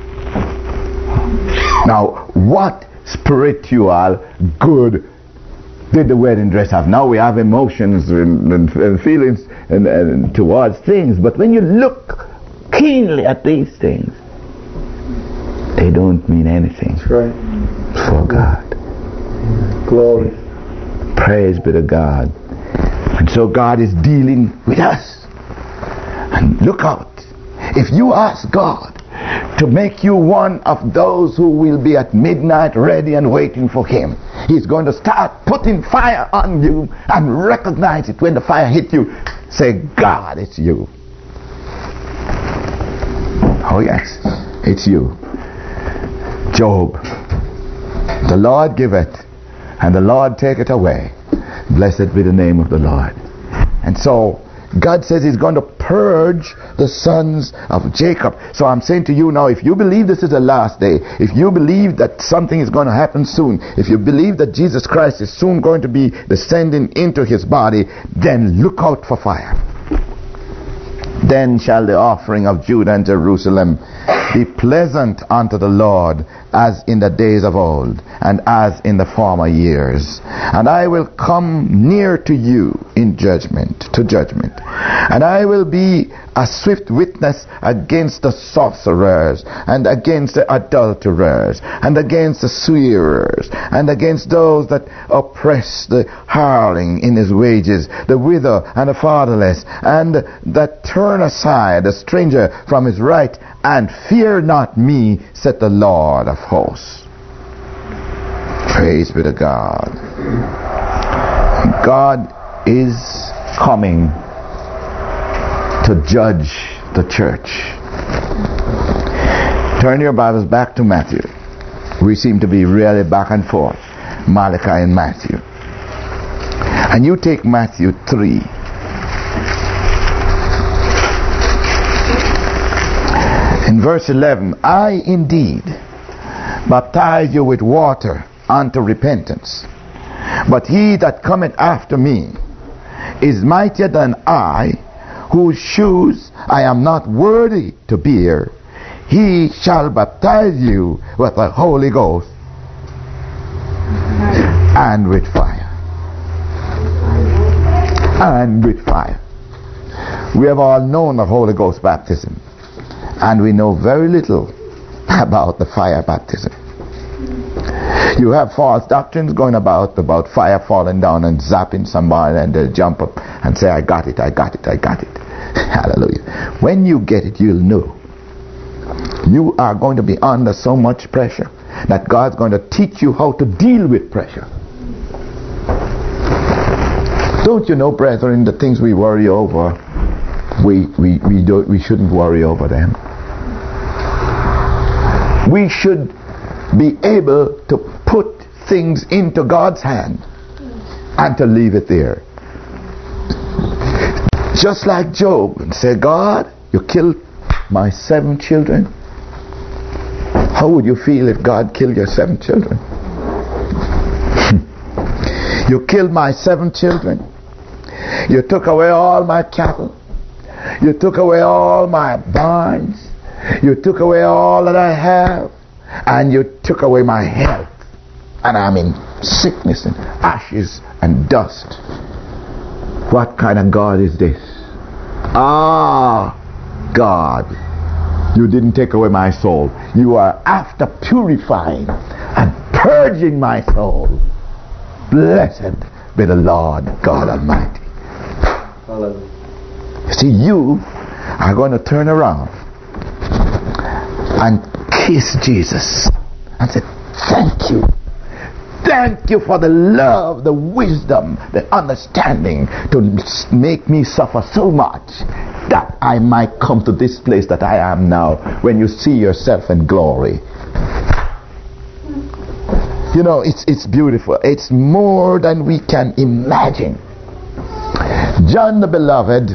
A: Now, what spiritual good did the wedding dress have? Now we have emotions and, and, and feelings and, and towards things, but when you look keenly at these things, they don't mean anything.
C: That's right.
A: For God.
C: Glory.
A: Praise be to God. And so God is dealing with us. And look out. If you ask God to make you one of those who will be at midnight ready and waiting for Him, He's going to start putting fire on you and recognize it. When the fire hits you, say, God, it's you. Oh yes, it's you. Job. The Lord giveth, and the Lord taketh away. Blessed be the name of the Lord. And so God says He's going to purge the sons of Jacob. So I'm saying to you now, if you believe this is the last day, if you believe that something is going to happen soon, if you believe that Jesus Christ is soon going to be descending into His body, then look out for fire. Then shall the offering of Judah and Jerusalem be pleasant unto the Lord, as in the days of old, and as in the former years. And I will come near to you in judgment, to judgment. And I will be a swift witness against the sorcerers, and against the adulterers, and against the swearers, and against those that oppress the hireling in his wages, the widow and the fatherless, and that turn aside the stranger from his right, and fear not me, said the Lord of hosts. Praise be to God. God is coming to judge the church. Turn your Bibles back to Matthew. We seem to be really back and forth, Malachi and Matthew. And you take Matthew three. In verse eleven, I indeed baptize you with water unto repentance, but he that cometh after me is mightier than I, whose shoes I am not worthy to bear. He shall baptize you with the Holy Ghost and with fire. And with fire. We have all known of Holy Ghost baptism, and we know very little about the fire baptism. You have false doctrines going about about fire falling down and zapping somebody, and they'll jump up and say, I got it, I got it, I got it. Hallelujah. When you get it, you'll know. You are going to be under so much pressure that God's going to teach you how to deal with pressure. Don't you know, brethren, the things we worry over, we we we don't we shouldn't worry over them. We should be able to put things into God's hand and to leave it there. Just like Job, and say, God, you killed my seven children. How would you feel if God killed your seven children? You killed my seven children. You took away all my cattle. You took away all my barns. You took away all that I have. And you took away my health. And I'm in sickness and ashes and dust. What kind of God is this? Ah, God, you didn't take away my soul. You are after purifying and purging my soul. Blessed with the Lord God Almighty.
C: Hallelujah.
A: You see, you are going to turn around and kiss Jesus and say, thank you. Thank you for the love, the wisdom, the understanding to make me suffer so much that I might come to this place that I am now. When you see yourself in glory, you know, it's it's beautiful. It's more than we can imagine. John the Beloved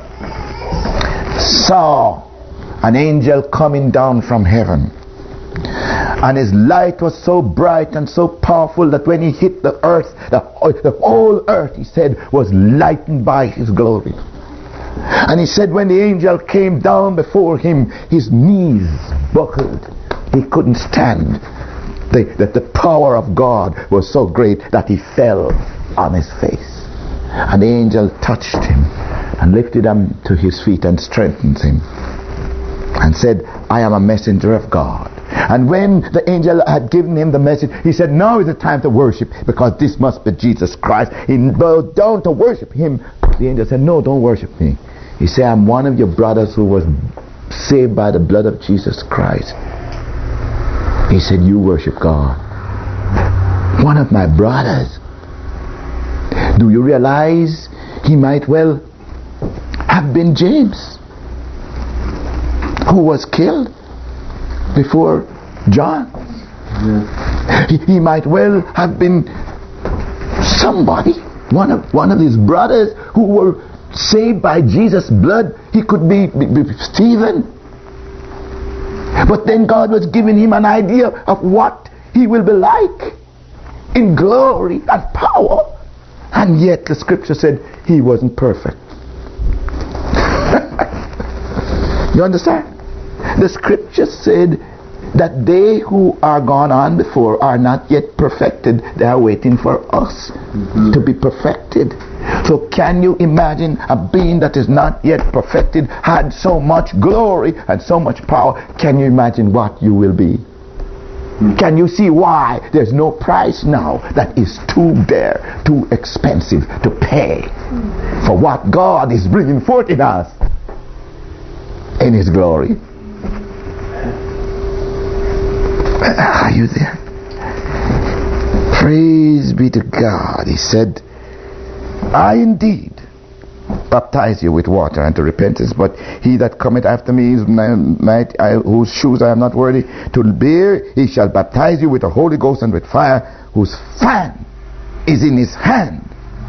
A: saw an angel coming down from heaven, and his light was so bright and so powerful that when he hit the earth, the, the whole earth, he said, was lightened by his glory. And he said when the angel came down before him, his knees buckled. He couldn't stand. The, that the power of God was so great that he fell on his face. And the angel touched him and lifted him to his feet and strengthened him and said, I am a messenger of God. And when the angel had given him the message, he said, now is the time to worship, because this must be Jesus Christ. He bowed down to worship him. The angel said, no, don't worship me. He said, I'm one of your brothers who was saved by the blood of Jesus Christ. He said, you worship God. One of my brothers. Do you realize he might well have been James, who was killed before John? Yeah. He, he might well have been somebody, one of one of his brothers who were saved by Jesus' blood. He could be, be, be Stephen. But then God was giving him an idea of what he will be like in glory and power. And yet the scripture said he wasn't perfect. You understand? The scripture said that they who are gone on before are not yet perfected. They are waiting for us mm-hmm. to be perfected. So can you imagine a being that is not yet perfected had so much glory and so much power? Can you imagine what you will be? Mm-hmm. Can you see why there's no price now that is too dear, too expensive to pay mm-hmm. for what God is bringing forth in us in His glory? Are you there? Praise be to God. He said, I indeed baptize you with water unto repentance, but he that cometh after me is my, my, I, whose shoes I am not worthy to bear. He shall baptize you with the Holy Ghost and with fire, whose fan is in his hand.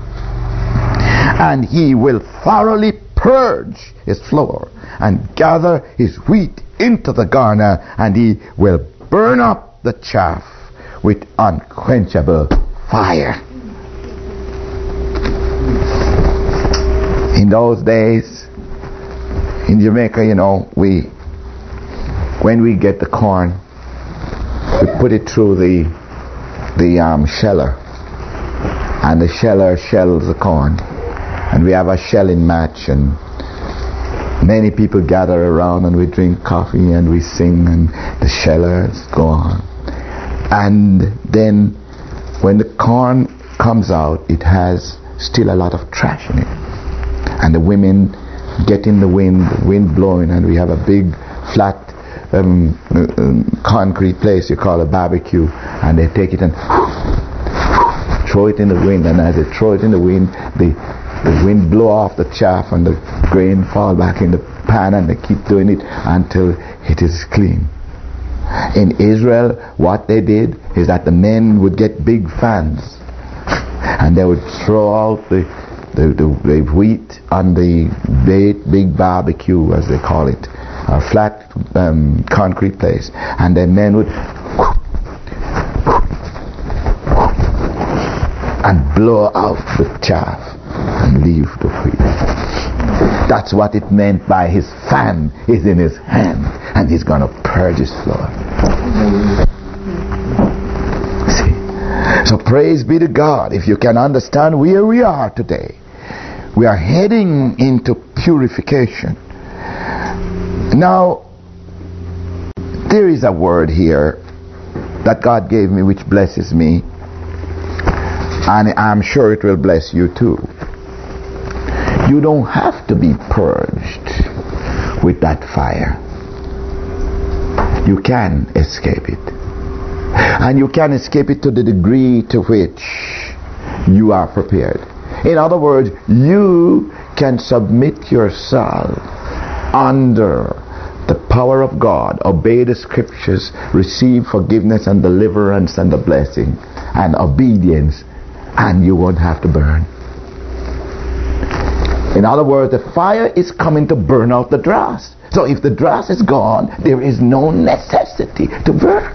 A: And he will thoroughly purge his floor and gather his wheat into the garner, and he will burn up the chaff with unquenchable fire. In those days, in Jamaica, you know, we, when we get the corn, we put it through the the um, sheller, and the sheller shells the corn, and we have a shelling match, and many people gather around, and we drink coffee and we sing, and the shellers go on. And then when the corn comes out, it has still a lot of trash in it. And the women get in the wind, the wind blowing, and we have a big flat um, um, concrete place you call a barbecue, and they take it and throw it in the wind, and as they throw it in the wind, the the wind blow off the chaff and the grain fall back in the pan, and they keep doing it until it is clean. In Israel, what they did is that the men would get big fans and they would throw out the the, the, the wheat on the big, big barbecue, as they call it, a flat um, concrete place, and the men would and blow out the chaff and leave the wheat. That's what it meant by his fan is in his hand, and he's going to purge his floor. See? So praise be to God. If you can understand where we are today, we are heading into purification. Now, there is a word here that God gave me which blesses me. And I'm sure it will bless you too. You don't have to be purged with that fire. You can escape it. And you can escape it to the degree to which you are prepared. In other words, you can submit yourself under the power of God, obey the scriptures, receive forgiveness and deliverance and the blessing and obedience, and you won't have to burn. In other words, the fire is coming to burn out the dross. So if the dross is gone, there is no necessity to burn.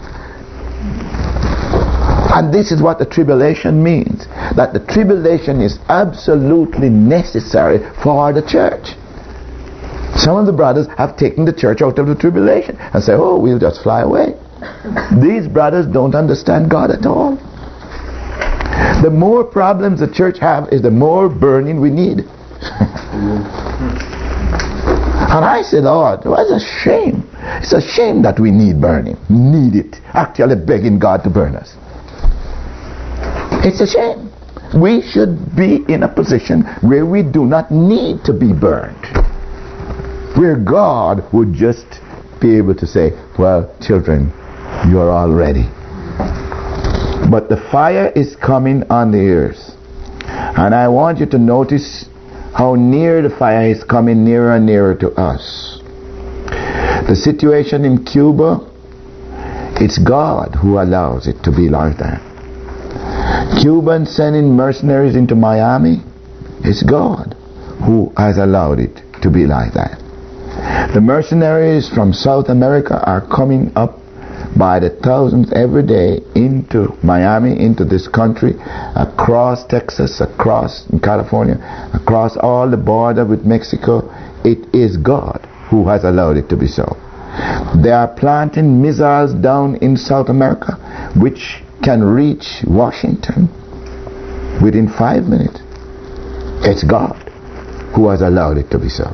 A: And this is what the tribulation means. That the tribulation is absolutely necessary for the church. Some of the brothers have taken the church out of the tribulation and say, oh, we'll just fly away. These brothers don't understand God at all. The more problems the church have is the more burning we need. And I said, Lord, it's a shame. It's a shame that we need burning. Need it. Actually begging God to burn us. It's a shame. We should be in a position where we do not need to be burned. Where God would just be able to say, well, children, you are all ready. But the fire is coming on the earth. And I want you to notice how near the fire is coming, nearer and nearer to us. The situation in Cuba, it's God who allows it to be like that. Cubans sending mercenaries into Miami, it's God who has allowed it to be like that. The mercenaries from South America are coming up by the thousands every day into Miami, into this country, across Texas, across California, across all the border with Mexico. It is God who has allowed it to be so. They are planting missiles down in South America which can reach Washington within five minutes. It's God who has allowed it to be so.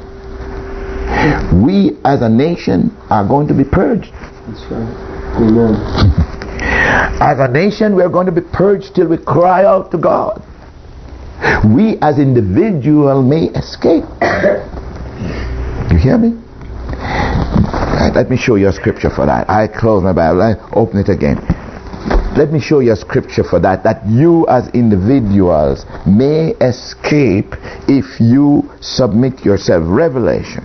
A: We as a nation are going to be purged.
C: That's right. Amen.
A: As a nation, we are going to be purged till we cry out to God. We as individuals may escape. You hear me? Right, let me show you a scripture for that. I close my Bible. I open it again. Let me show you a scripture for that. That you as individuals may escape if you submit yourself. Revelation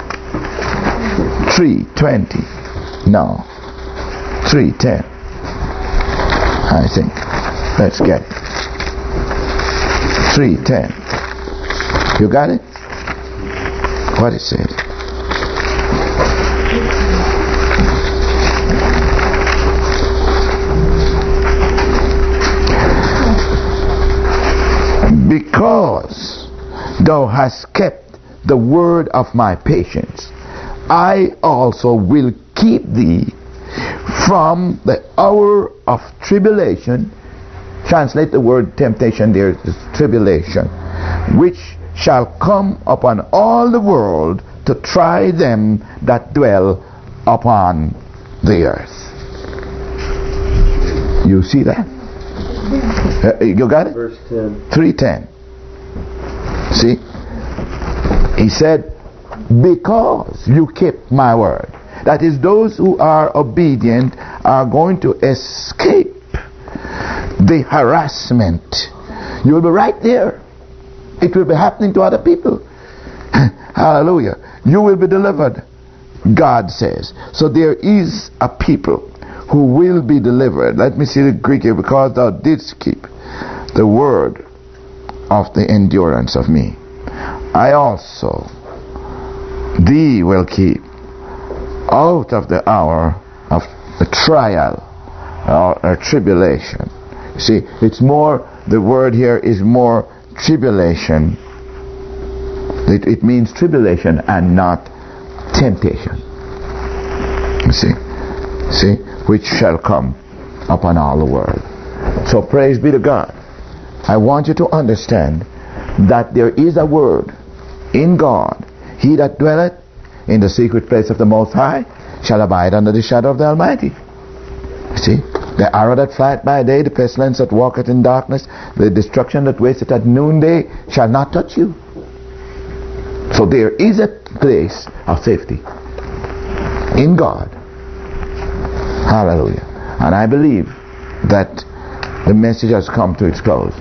A: three twenty. No. three ten. I think. Let's get it. three ten. You got it? What it says? Because thou hast kept the word of my patience, I also will keep thee from the hour of tribulation. Translate the word temptation there is tribulation, which shall come upon all the world to try them that dwell upon the earth. You see that? Uh, you got it?
C: Verse ten.
A: three ten. See? He said, because you kept my word. That is, those who are obedient are going to escape the harassment. You will be right there. It will be happening to other people. Hallelujah. You will be delivered, God says. So there is a people who will be delivered. Let me see the Greek here. Because thou didst keep the word of the endurance of me, I also thee will keep out of the hour of a trial or a tribulation. You see, it's more, the word here is more tribulation. It, it means tribulation and not temptation. You see, see, which shall come upon all the world. So praise be to God. I want you to understand that there is a word in God. He that dwelleth in the secret place of the Most High shall abide under the shadow of the Almighty. See? The arrow that flieth by day, the pestilence that walketh in darkness, the destruction that wasteth at noonday shall not touch you. So there is a place of safety in God. Hallelujah. And I believe that the message has come to its close.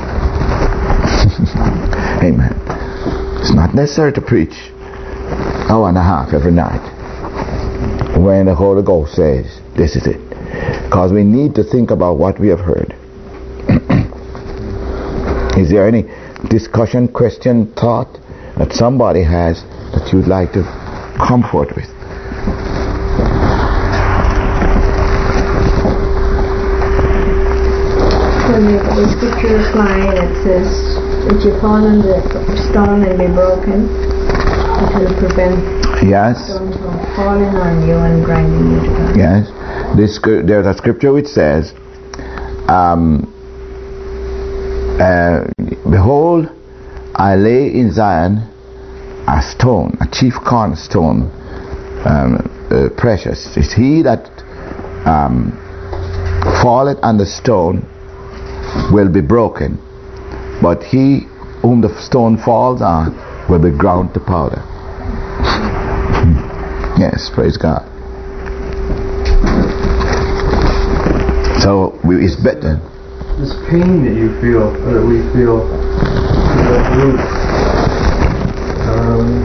A: Amen. It's not necessary to preach an hour and a half every night when the Holy Ghost says this is it, because we need to think about what we have heard. Is there any discussion, question, thought that somebody has that you'd like to come forth with?
B: When the scripture reply that says, if you fall on the stone and be broken, it will prevent
A: Yes.
B: stones from falling on you and grinding you to God.
A: Yes. This, there's a scripture which says, um, uh, behold, I lay in Zion a stone, a chief cornerstone, um, uh, precious. It's he that um, falleth on the stone will be broken, but he whom the stone falls on will be ground to powder. Yes, praise God. So we, it's better.
C: This pain that you feel, or that we feel, that root, um,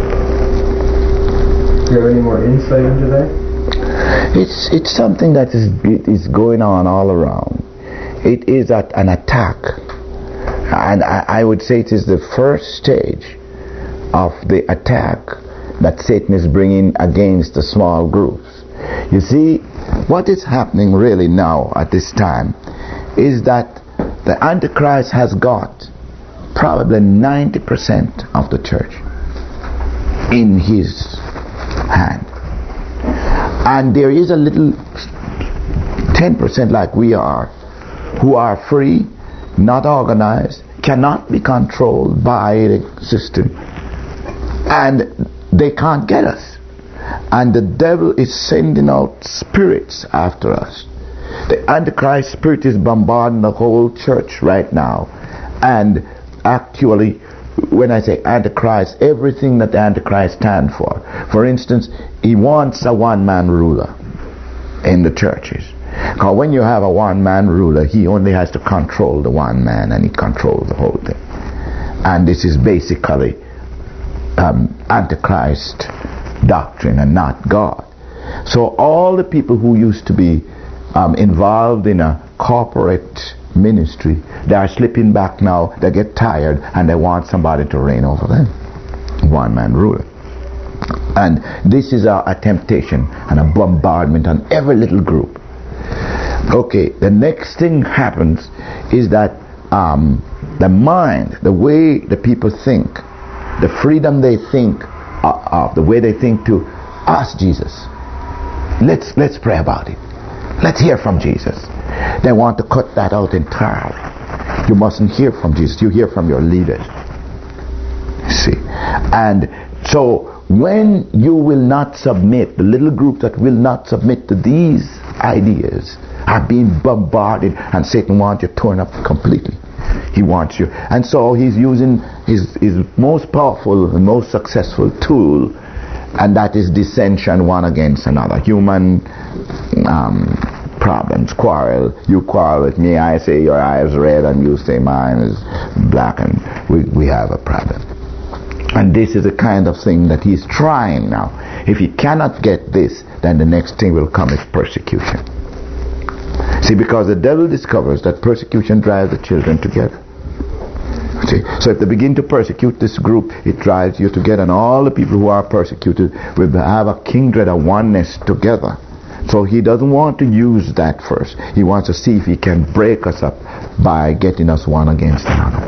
C: do you have any more insight into that?
A: It's it's something that is is going on all around. It is at an attack, and I, I would say it is the first stage of the attack that Satan is bringing against the small groups. You see, what is happening really now at this time is that the Antichrist has got probably ninety percent of the church in his hand, and there is a little ten percent like we are, who are free, not organized, cannot be controlled by the system, and they can't get us. And the devil is sending out spirits after us. The Antichrist spirit is bombarding the whole church right now. And actually, when I say Antichrist, everything that the Antichrist stands for. For instance, he wants a one-man ruler in the churches. Because when you have a one-man ruler, he only has to control the one man, and he controls the whole thing. And this is basically um, Antichrist doctrine and not God. So all the people who used to be um, involved in a corporate ministry, they are slipping back now. They get tired and they want somebody to reign over them. One-man ruler. And this is a, a temptation and a bombardment on every little group. Okay, the next thing happens is that um, the mind, the way the people think, the freedom they think of, the way they think to ask Jesus. Let's let's pray about it. Let's hear from Jesus. They want to cut that out entirely. You mustn't hear from Jesus. You hear from your leaders. See, and so when you will not submit, the little group that will not submit to these ideas are being bombarded, and Satan wants you torn up completely. He wants you, and so he's using his his most powerful and most successful tool, and that is dissension one against another. Human um, problems, quarrel. You quarrel with me, I say your eye is red, and you say mine is black, and we we have a problem. And this is the kind of thing that he's trying now. If he cannot get this, then the next thing will come is persecution. See, because the devil discovers that persecution drives the children together. See, so if they begin to persecute this group, it drives you together, and all the people who are persecuted will have a kindred, a oneness together. So he doesn't want to use that first. He wants to see if he can break us up by getting us one against another.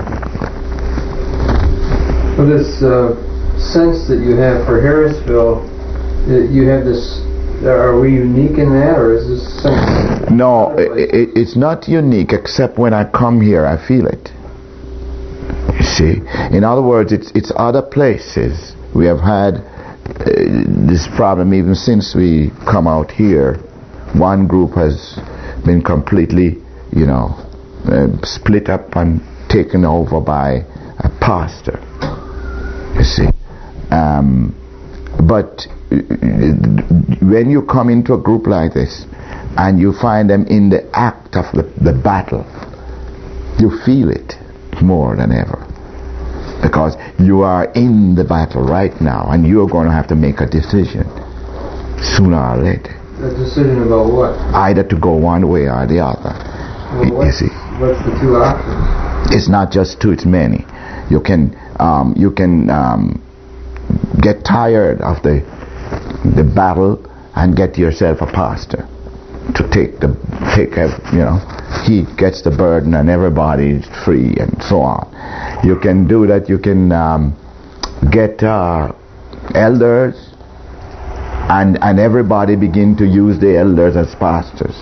C: Well, this uh, sense that you have for Harrisville, uh, you have this. Are we unique in that, or is this something?
A: No, it, it, it's not unique, except when I come here, I feel it. You see, in other words, it's it's other places. We have had uh, this problem even since we come out here. One group has been completely, you know, uh, split up and taken over by a pastor. You see. Um, but when you come into a group like this and you find them in the act of the, the battle, you feel it more than ever, because you are in the battle right now and you're going to have to make a decision sooner or later.
C: A decision about what?
A: Either to go one way or the other.
C: Well,
A: you see,
C: what's the two options?
A: It's not just two, it's many. You can um, you can um, get tired of the the battle and get yourself a pastor to take the take a, you know, he gets the burden and everybody's free and so on. You can do that. You can um, get uh, elders and and everybody begin to use the elders as pastors.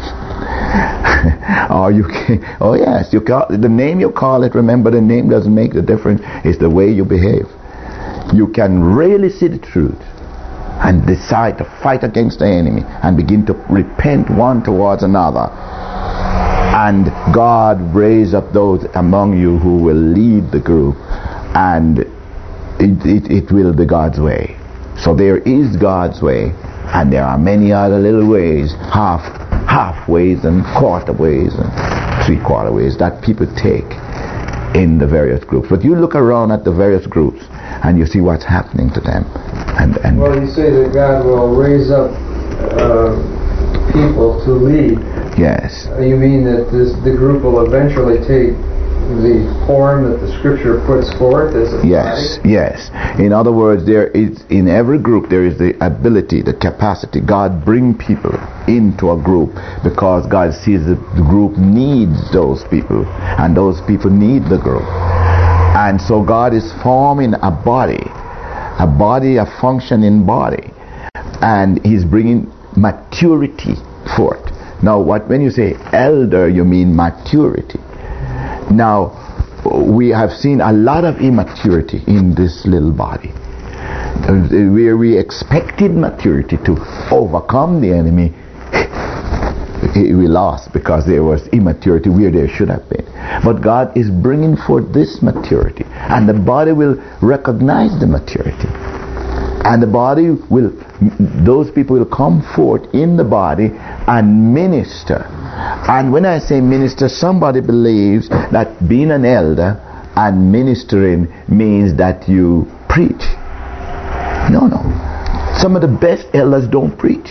A: Or you can, oh yes, you call the name you call it. Remember, the name doesn't make the difference. It's the way you behave. You can really see the truth and decide to fight against the enemy and begin to repent one towards another. And God raise up those among you who will lead the group, and it, it, it will be God's way. So there is God's way, and there are many other little ways, half half ways and quarter ways and three quarter ways that people take in the various groups. But you look around at the various groups and you see what's happening to them. And, and
C: well, you say that God will raise up uh, people to lead.
A: Yes.
C: Uh, you mean that this, the group will eventually take the form that the Scripture puts forth as a
A: yes
C: body?
A: Yes. In other words, there is, in every group there is the ability, the capacity. God bring people into a group because God sees that the group needs those people and those people need the group. And so God is forming a body, a body, a functioning body, and He's bringing maturity forth. Now, what when you say elder, you mean maturity. Now, we have seen a lot of immaturity in this little body, where we expected maturity to overcome the enemy. We lost because there was immaturity where there should have been. But God is bringing forth this maturity, and the body will recognize the maturity, and the body will, those people will come forth in the body and minister. And when I say minister, somebody believes that being an elder and ministering means that you preach. No, no. Some of the best elders don't preach.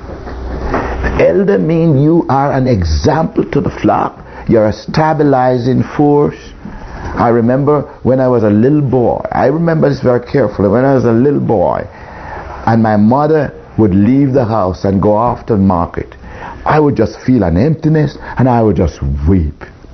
A: Elder means you are an example to the flock. You're a stabilizing force. I remember when I was a little boy, I remember this very carefully, when I was a little boy and my mother would leave the house and go off to the market, I would just feel an emptiness and I would just weep.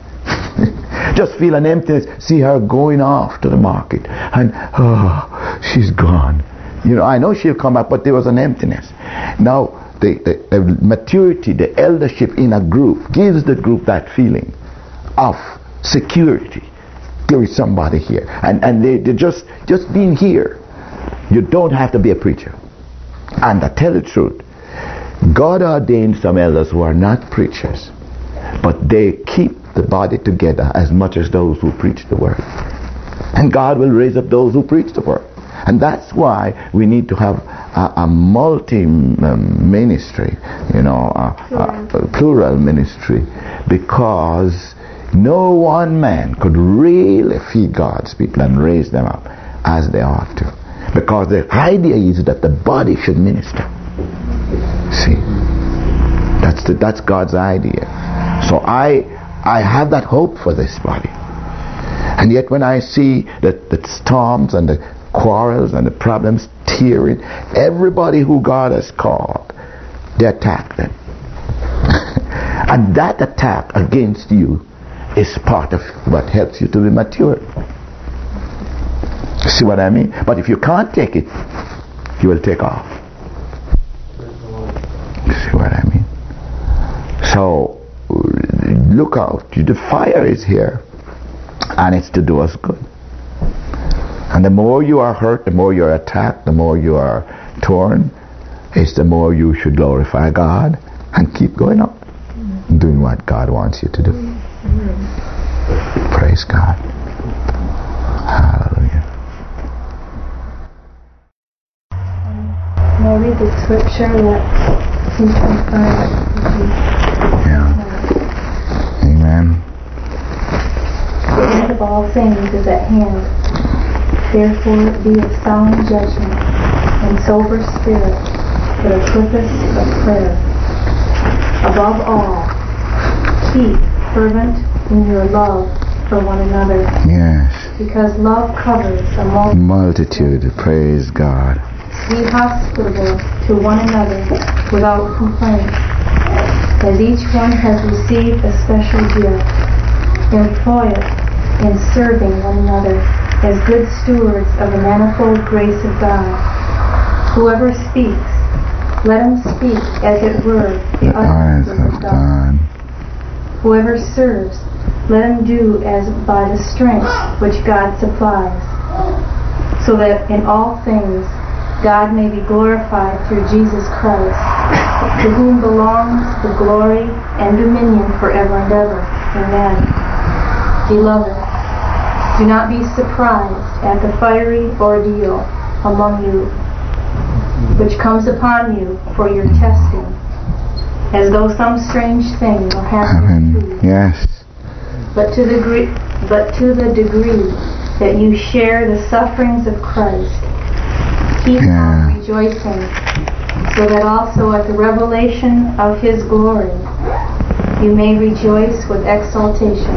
A: Just feel an emptiness, see her going off to the market and oh, she's gone. You know, I know she'll come back, but there was an emptiness. Now, the, the, the maturity, the eldership in a group gives the group that feeling of security. There is somebody here. And, and they, they just, just being here, you don't have to be a preacher. And I tell the truth, God ordained some elders who are not preachers, but they keep the body together as much as those who preach the word. And God will raise up those who preach the word. And that's why we need to have a, a multi-ministry, you know, a, a, a plural ministry, because no one man could really feed God's people and raise them up as they ought to. Because the idea is that the body should minister. See, that's the, that's God's idea. So I I have that hope for this body. And yet when I see that the storms and the quarrels and the problems tearing everybody who God has called, they attack them. And that attack against you is part of what helps you to be mature. See what I mean? But if you can't take it, you will take off. See what I mean? So look out. The fire is here, and it's to do us good. And the more you are hurt, the more you are attacked, the more you are torn, it's the more you should glorify God and keep going up. doing what God wants you to do. Praise God. Hallelujah.
B: May I read the scripture that seems confirmed?
A: Yeah. Amen.
B: The end of all things is at hand. Therefore be of sound judgment and sober spirit for the purpose of prayer. Above all, keep fervent in your love for one another.
A: Yes.
B: Because love covers a multitude.
A: Multitude. Praise God.
B: Be hospitable to one another without complaint. As each one has received a special gift, employ it in serving one another as good stewards of the manifold grace of God. Whoever speaks, let him speak as it were the utterances of God. Whoever serves, let him do as by the strength which God supplies, so that in all things God may be glorified through Jesus Christ, to whom belongs the glory and dominion forever and ever. Amen. Beloved, do not be surprised at the fiery ordeal among you, which comes upon you for your testing, as though some strange thing were happening to you.
A: Yes.
B: But to the degree, but to the degree that you share the sufferings of Christ, keep
A: Yeah.
B: on rejoicing, so that also at the revelation of His glory you may rejoice with exultation.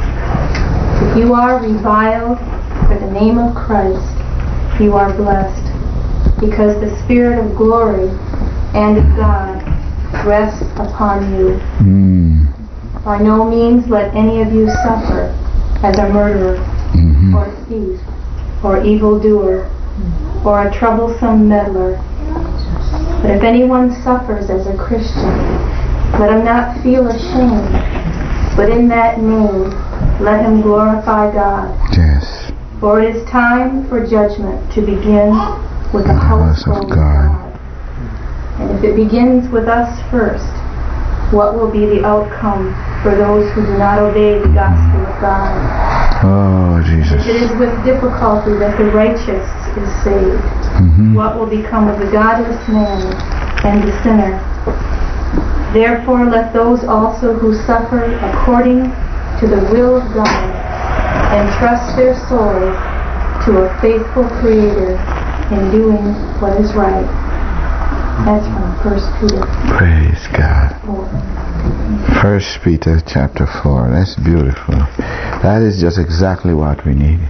B: If you are reviled for the name of Christ, you are blessed, because the Spirit of glory and of God rests upon you.
A: Mm.
B: By no means let any of you suffer as a murderer,
A: Mm-hmm.
B: or a thief, or evildoer, or a troublesome meddler. But if anyone suffers as a Christian, let him not feel ashamed, but in that name let him glorify God.
A: Yes.
B: For it is time for judgment to begin with the
A: house of
B: household of
A: God.
B: God. And if it begins with us first, what will be the outcome for those who do not obey the gospel of God?
A: Oh, Jesus.
B: If it is with difficulty that the righteous is saved,
A: Mm-hmm.
B: what will become of the godless man and the sinner? Therefore let those also who suffer according to the will of God entrust their souls to a faithful Creator in doing what is right. That's from First Peter
A: Praise God.
B: four.
A: First Peter chapter four. That's beautiful. That is just exactly what we need.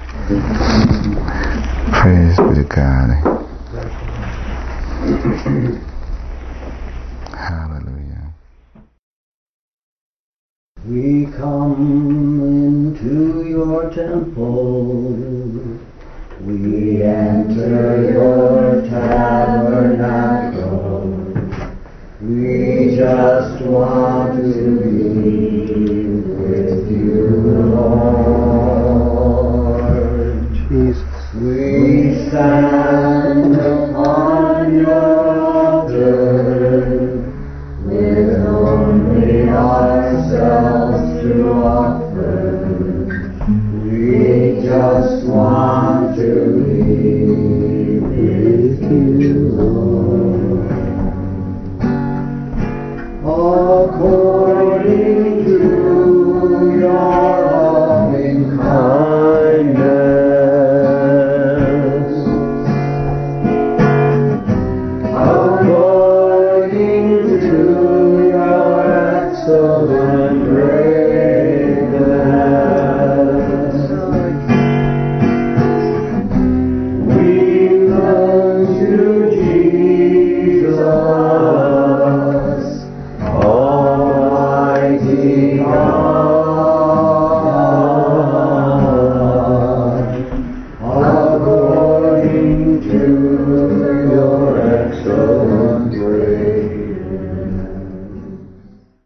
A: Praise be to God. Hallelujah.
D: We come into your temple, we enter your tabernacle, we just want to be with you, Lord.
C: Jesus.
D: We stand upon your altar with only ourselves to offer.